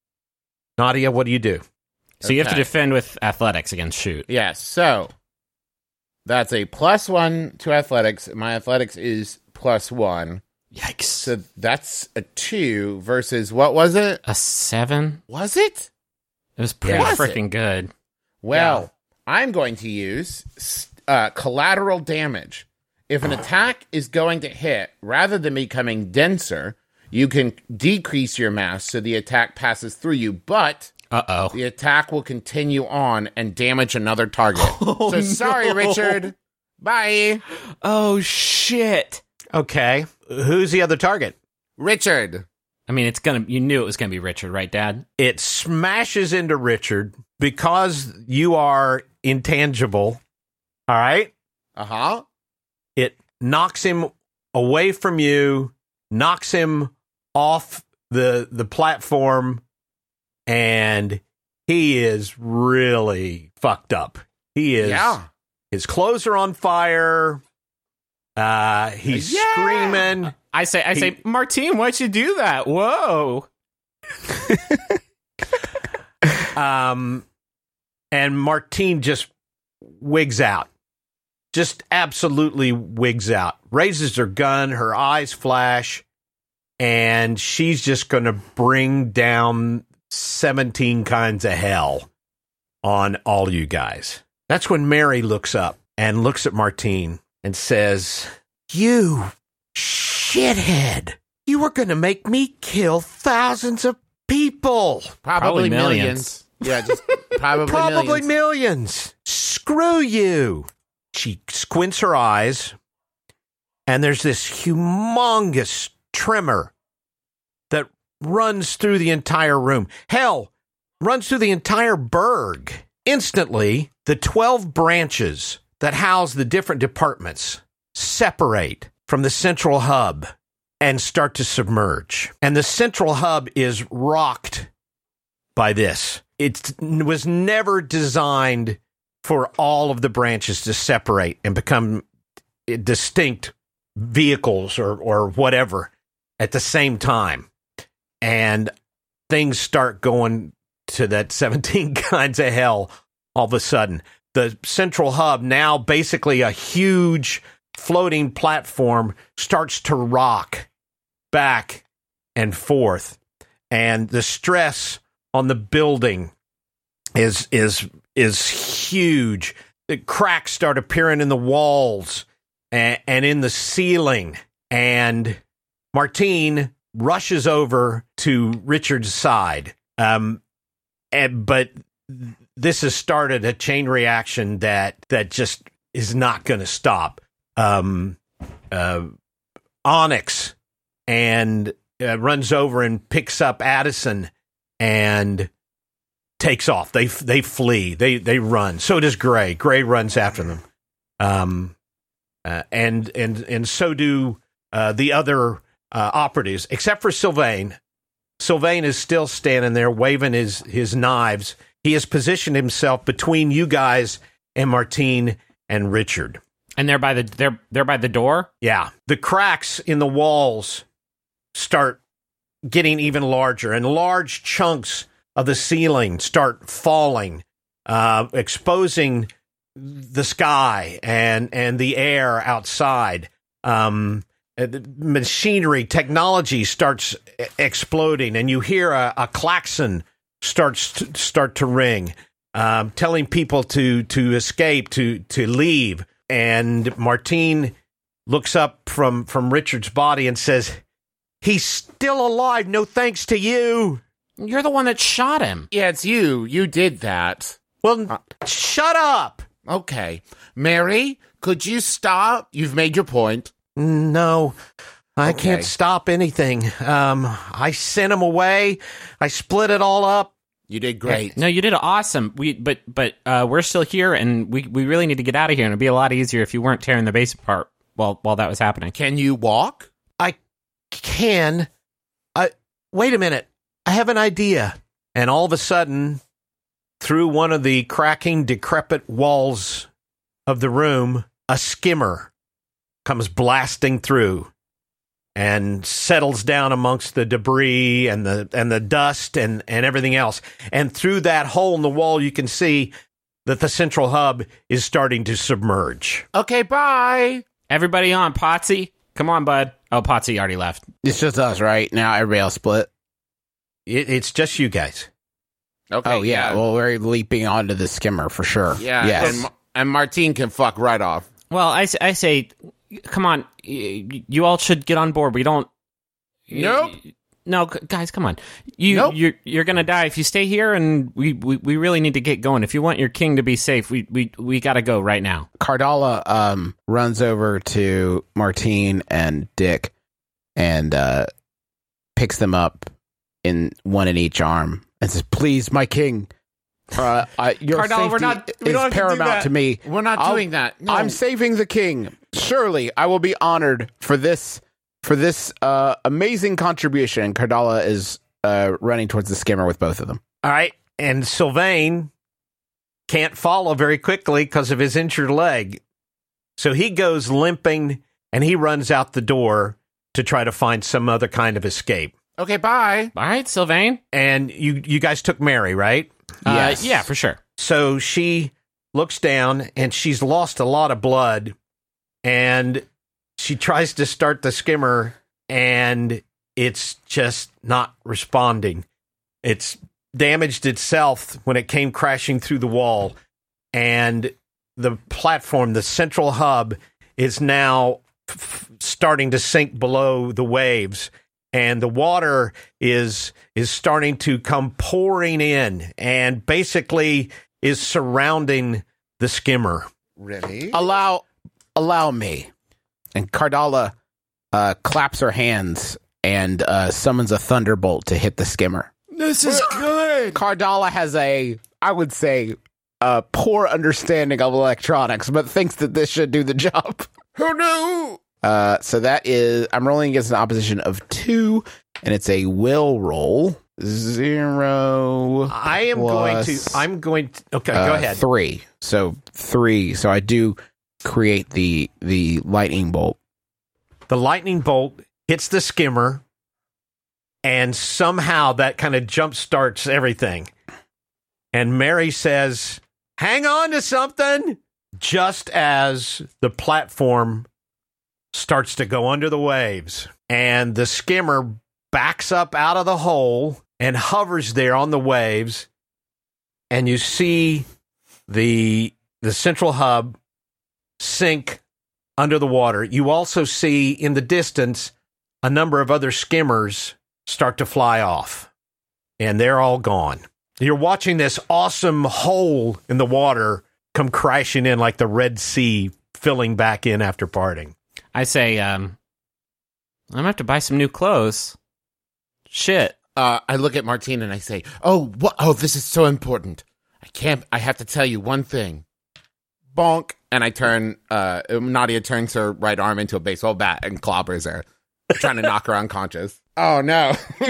Nadia, what do you do? So you have to Okay. defend with athletics against shoot. Yes, so that's a plus one to athletics. My athletics is plus one. Yikes. So that's a two versus what was it? A seven? Was it? It was pretty Yeah. Was it? freaking good. Well, I'm going to use uh, collateral damage. If an attack is going to hit, rather than becoming denser, you can decrease your mass so the attack passes through you, but Uh-oh. the attack will continue on and damage another target. so sorry, no. Richard. Bye. Oh, shit. Okay. Who's the other target? Richard. I mean, it's gonna. You knew it was gonna be Richard, right, Dad? It smashes into Richard because you are intangible. All right. Uh-huh. It knocks him away from you, knocks him off the the platform, and he is really fucked up. He is. Yeah. His clothes are on fire. Uh, he's Yeah. screaming. I say, I He- say, Martine, why'd you do that? Whoa. Um, and Martine just wigs out. Just absolutely wigs out. Raises her gun, her eyes flash, and she's just going to bring down seventeen kinds of hell on all you guys. That's when Mary looks up and looks at Martine and says, "You shithead. You were going to make me kill thousands of people. Probably, Probably millions. millions. Yeah, just probably, Probably millions. millions. Screw you." She squints her eyes, and there's this humongous tremor that runs through the entire room. Hell, runs through the entire burg. Instantly, the twelve branches that house the different departments separate from the central hub and start to submerge. And the central hub is rocked by this. It was never designed for all of the branches to separate and become distinct vehicles or, or whatever at the same time. And things start going to that seventeen kinds of hell all of a sudden. The central hub, now basically a huge floating platform, starts to rock back and forth. And the stress on the building is is is huge. The cracks start appearing in the walls and, and in the ceiling. And Martine rushes over to Richard's side. Um, and, but this has started a chain reaction that that just is not going to stop. Um, uh, Onyx and uh, runs over and picks up Addison and takes off. They they flee. They they run. So does Gray. Gray runs after them. Um, uh, and and and so do uh, the other uh, operatives, except for Sylvain. Sylvain is still standing there, waving his his knives. He has positioned himself between you guys and Martine and Richard. And they're by the they're they're by the door. Yeah, the cracks in the walls start getting even larger, and large chunks of the ceiling start falling, uh, exposing the sky and, and the air outside. Um, the machinery, technology starts exploding, and you hear a, a klaxon starts to, start to ring, um, telling people to to escape, to to leave. And Martine looks up from, from Richard's body and says, "He's still alive, no thanks to you." You're the one that shot him. Yeah, it's you. You did that. Well, uh, shut up. Okay. Mary, could you stop? You've made your point. No, I Okay. can't stop anything. Um, I sent him away. I split it all up. You did great. No, you did awesome. We, but but uh, we're still here, and we, we really need to get out of here. And it'd be a lot easier if you weren't tearing the base apart while while that was happening. Can you walk? I can. I wait a minute. I have an idea. And all of a sudden, through one of the cracking, decrepit walls of the room, a skimmer comes blasting through and settles down amongst the debris and the and the dust and, and everything else. And through that hole in the wall, you can see that the central hub is starting to submerge. Okay, bye. Everybody on, Potsy. Come on, bud. Oh, Potsy already left. It's just us, right? Now everybody else split. It, it's just you guys. Okay. Oh, yeah. Well, we're leaping onto the skimmer for sure. yeah. Yes. And, and Martine can fuck right off. Well, I, s- I say, come on. y- You all should get on board. We don't... Nope. No, g- guys, come on. You, Nope. You're, you're going to die if you stay here, and we, we, we really need to get going. If you want your king to be safe, we, we, we got to go right now. Cardala um, runs over to Martine and Dick and uh, picks them up in one in each arm and says, "Please, my king, uh, uh, your Cardala, safety we're not- we is don't have to do paramount that. to me. We're not I'll- doing that. No. I'm saving the king. Surely I will be honored for this for this uh, amazing contribution." And Cardala is uh, running towards the skimmer with both of them. All right. And Sylvain can't follow very quickly because of his injured leg. So he goes limping and he runs out the door to try to find some other kind of escape. Okay, bye. All right, Sylvain. And you, you guys took Mary, right? Uh, yeah, for sure. So she looks down and she's lost a lot of blood, and she tries to start the skimmer and it's just not responding. It's damaged itself when it came crashing through the wall, and the platform, the central hub, is now f- starting to sink below the waves, and the water is is starting to come pouring in and basically is surrounding the skimmer. Really? Allow, allow me. And Cardala uh, claps her hands and uh, summons a thunderbolt to hit the skimmer. This is good. Cardala has a, I would say, a poor understanding of electronics, but thinks that this should do the job. Oh no! Uh, so that is, I'm rolling against an opposition of two, and it's a will roll. Zero. I am going to. plus, I'm going to. Okay, uh, go ahead. Three. So three. So I do create the the lightning bolt. The lightning bolt hits the skimmer, and somehow that kind of jump starts everything. And Mary says, "Hang on to something," just as the platform starts to go under the waves, and the skimmer backs up out of the hole and hovers there on the waves, and you see the the central hub sink under the water. You also see in the distance a number of other skimmers start to fly off, and they're all gone. You're watching this awesome hole in the water come crashing in like the Red Sea filling back in after parting. I say, um, I'm gonna have to buy some new clothes. Shit. Uh, I look at Martine and I say, "Oh, what? Oh, this is so important. I can't. I have to tell you one thing." Bonk, and I turn. Uh, Nadia turns her right arm into a baseball bat and clobbers her, trying to knock her unconscious. Oh no!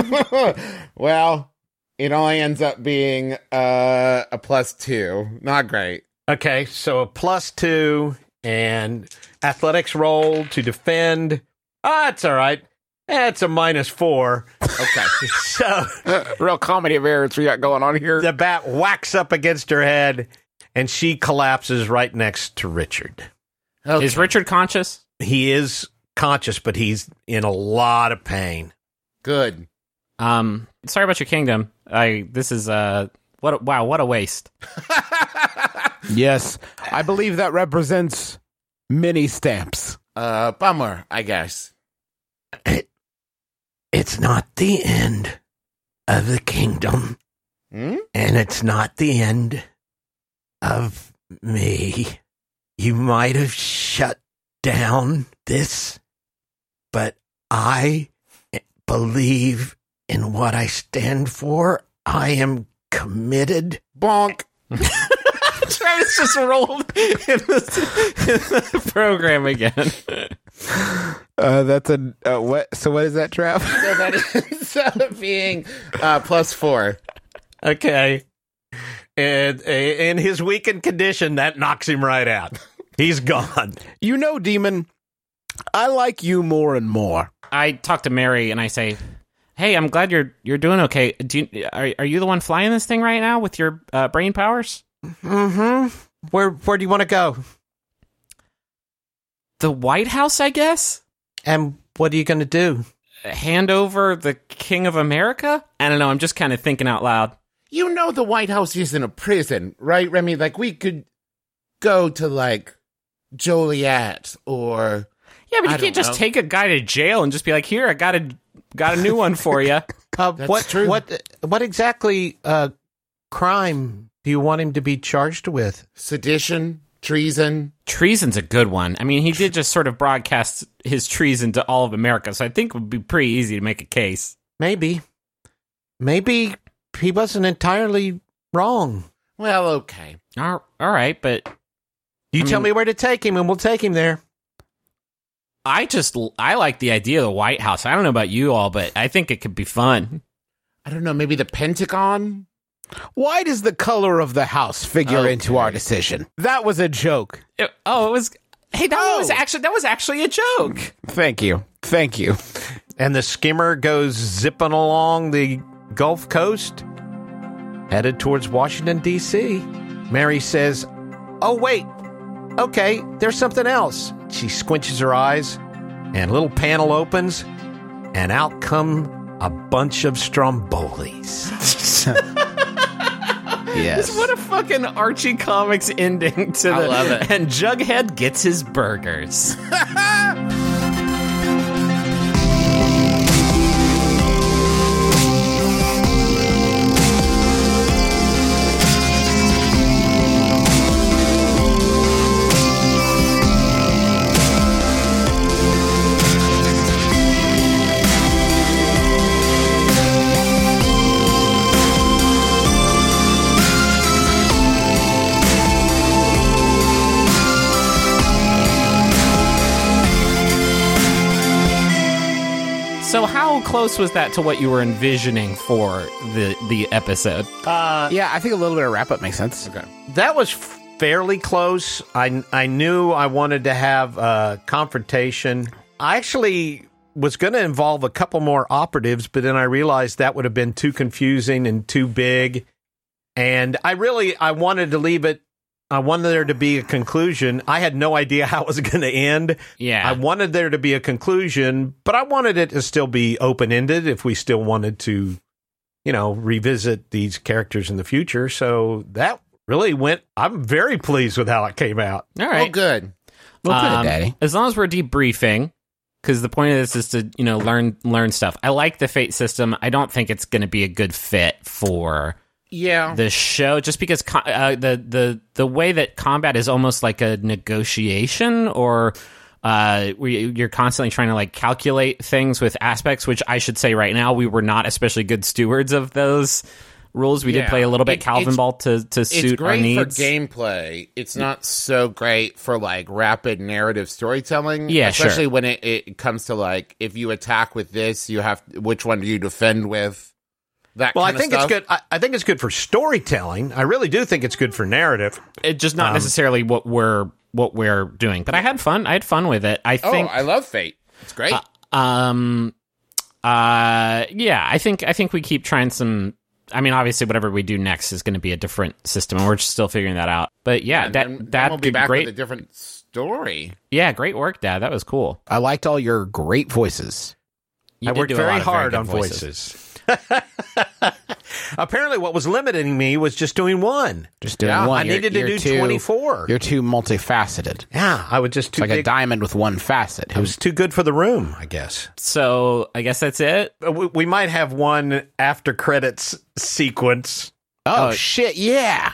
Well, it only ends up being uh, a plus two. Not great. Okay, so a plus two and athletics roll to defend. Ah, it's all right. That's a minus four. Okay. So Real comedy of errors we got going on here. the bat whacks up against her head, and she collapses right next to Richard. Okay. Is Richard conscious? He is conscious, but he's in a lot of pain. Good. Um, sorry about your kingdom. I this is uh what a, wow what a waste. Yes, I believe that represents many stamps. Uh, bummer, I guess. It, it's not the end of the kingdom, Hmm? and it's not the end of me. You might have shut down this, but I believe in what I stand for. I am committed. Bonk. Travis just rolled in the, in the program again. Uh, that's a uh, what? So what is that, Trav? So that is uh, being uh, plus four. Okay. And uh, in his weakened condition, that knocks him right out. He's gone. You know, Demon, I like you more and more. I talk to Mary and I say, "Hey, I'm glad you're you're doing okay. Do you, are are you the one flying this thing right now with your uh, brain powers?" Mm-hmm. Where where do you want to go? The White House, I guess. And what are you going to do? Hand over the King of America? I don't know. I'm just kind of thinking out loud. You know the White House isn't a prison, right, Remy? Like, we could go to, like, Joliet or... Yeah, but you I can't don't just know. take a guy to jail and just be like, "Here, I got a got a new one for you." Uh, That's what true. what what exactly uh, crime do you want him to be charged with? Sedition, treason. Treason's a good one. I mean, he did just sort of broadcast his treason to all of America, so I think it would be pretty easy to make a case. Maybe, maybe he wasn't entirely wrong. Well, okay. All, all right, but You I tell mean- me where to take him, and we'll take him there. I just I like the idea of the White House. I don't know about you all, but I think it could be fun. I don't know, maybe the Pentagon? Why does the color of the house figure Okay. into our decision? That was a joke. It- oh, it was. Hey, that Oh. was actually that was actually a joke. Thank you. Thank you. And the skimmer goes zipping along the Gulf Coast, headed towards Washington, D C Mary says, "Oh, wait. Okay, there's something else." She squinches her eyes, and a little panel opens, and out come a bunch of Strombolis. Yes. What a fucking Archie Comics ending to I the. love it. And Jughead gets his burgers. So how close was that to what you were envisioning for the the episode? Uh, Yeah, I think a little bit of wrap up makes sense. Okay. that was fairly close. I, I knew I wanted to have a confrontation. I actually was going to involve a couple more operatives, but then I realized that would have been too confusing and too big. And I really, I wanted to leave it. I wanted there to be a conclusion. I had no idea how it was going to end. Yeah. I wanted there to be a conclusion, but I wanted it to still be open-ended if we still wanted to, you know, revisit these characters in the future. So that really went, I'm very pleased with how it came out. All Oh, right. good. Well, put Um, it, Daddy. As long as we're debriefing, because the point of this is to, you know, learn learn stuff. I like the Fate system. I don't think it's going to be a good fit for Yeah. the show, just because co- uh, the the the way that combat is almost like a negotiation, or uh, we, you're constantly trying to like calculate things with aspects. Which I should say right now, we were not especially good stewards of those rules. We did Yeah. play a little bit It- Calvin it's- Ball to to It's suit our great for needs. gameplay. It's not so great for like rapid narrative storytelling. Yeah, sure. especially when it, it comes to like if you attack with this, you have which one do you defend with? That Well, I kind of think stuff. it's good. I, I think it's good for storytelling. I really do think it's good for narrative. It just not Um, necessarily what we're what we're doing. But I had fun. I had fun with it. I Oh, think I love Fate. It's great. um Uh, yeah, I think I think we keep trying some. I mean, obviously, whatever we do next is going to be a different system, and we're just still figuring that out. But yeah, And that then, then that we'll be back great. with a different story. Yeah, great work, Dad. That was cool. I liked all your great voices. You I did worked do a very lot of hard good on voices. voices. Apparently, what was limiting me was just doing one. Just doing Yeah, one. I You're- needed to you're do too- twenty-four. You're too multifaceted. Yeah, I was just It's too like big. a diamond with one facet. It was too good for the room, I guess. So I guess that's it. Uh, We, we might have one after credits sequence. oh, oh, shit, yeah.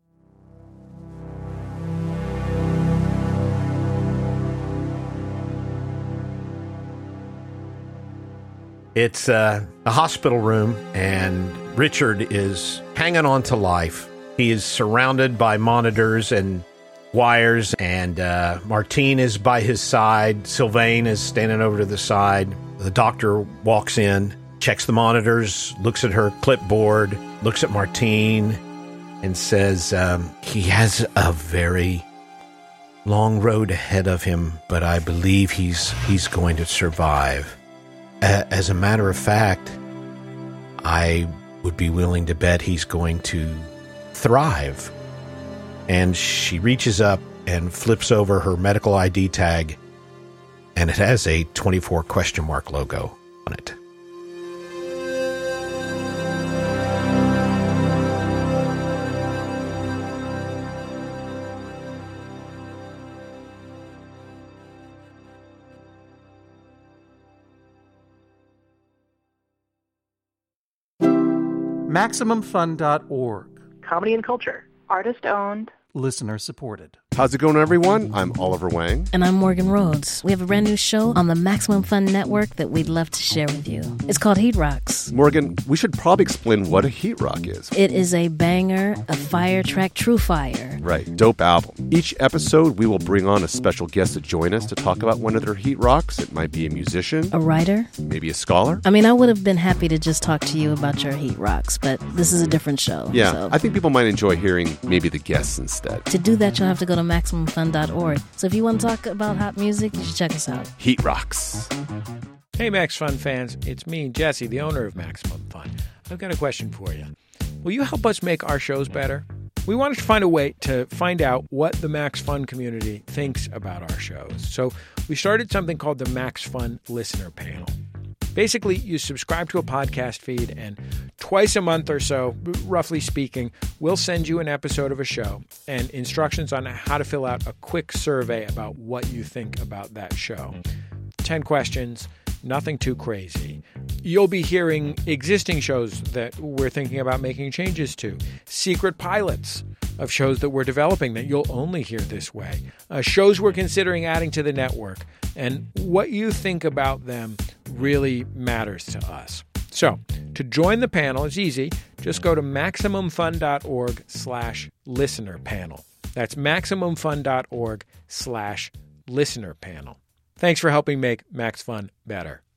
It's uh, a hospital room, and Richard is hanging on to life. He is surrounded by monitors and wires, and uh, Martine is by his side. Sylvain is standing over to the side. The doctor walks in, checks the monitors, looks at her clipboard, looks at Martine, and says, um, he has a very long road ahead of him, but I believe he's he's going to survive. A- As a matter of fact, I would be willing to bet he's going to thrive. And she reaches up and flips over her medical I D tag, and it has a twenty-four question mark logo on it. Maximum Fun dot org. Comedy and culture. Artist owned. Listener supported. How's it going, everyone? I'm Oliver Wang. And I'm Morgan Rhodes. We have a brand new show on the Maximum Fun Network that we'd love to share with you. It's called Heat Rocks. Morgan, we should probably explain what a heat rock is. It is a banger, a fire track, true fire. Right, dope album. Each episode, we will bring on a special guest to join us to talk about one of their heat rocks. It might be a musician, A writer. maybe a scholar. I mean, I would have been happy to just talk to you about your Heat Rocks, but this is a different show. Yeah, so. I think people might enjoy hearing maybe the guests instead. To do that, you'll have to go to Maximum Fun dot org. So if you want to talk about hot music, you should check us out. Heat rocks. Hey, Max Fun fans. It's me, Jesse, the owner of Maximum Fun. I've got a question for you. Will you help us make our shows better? We wanted to find a way to find out what the Max Fun community thinks about our shows. So we started something called the Max Fun Listener Panel. Basically, you subscribe to a podcast feed, and twice a month or so, roughly speaking, we'll send you an episode of a show and instructions on how to fill out a quick survey about what you think about that show. Ten questions, nothing too crazy. You'll be hearing existing shows that we're thinking about making changes to, secret pilots of shows that we're developing that you'll only hear this way, uh, shows we're considering adding to the network, and what you think about them really matters to us. So, to join the panel is easy. Just go to Maximum Fun dot org slash listener panel. That's Maximum Fun dot org slash listener panel. Thanks for helping make Max Fun better.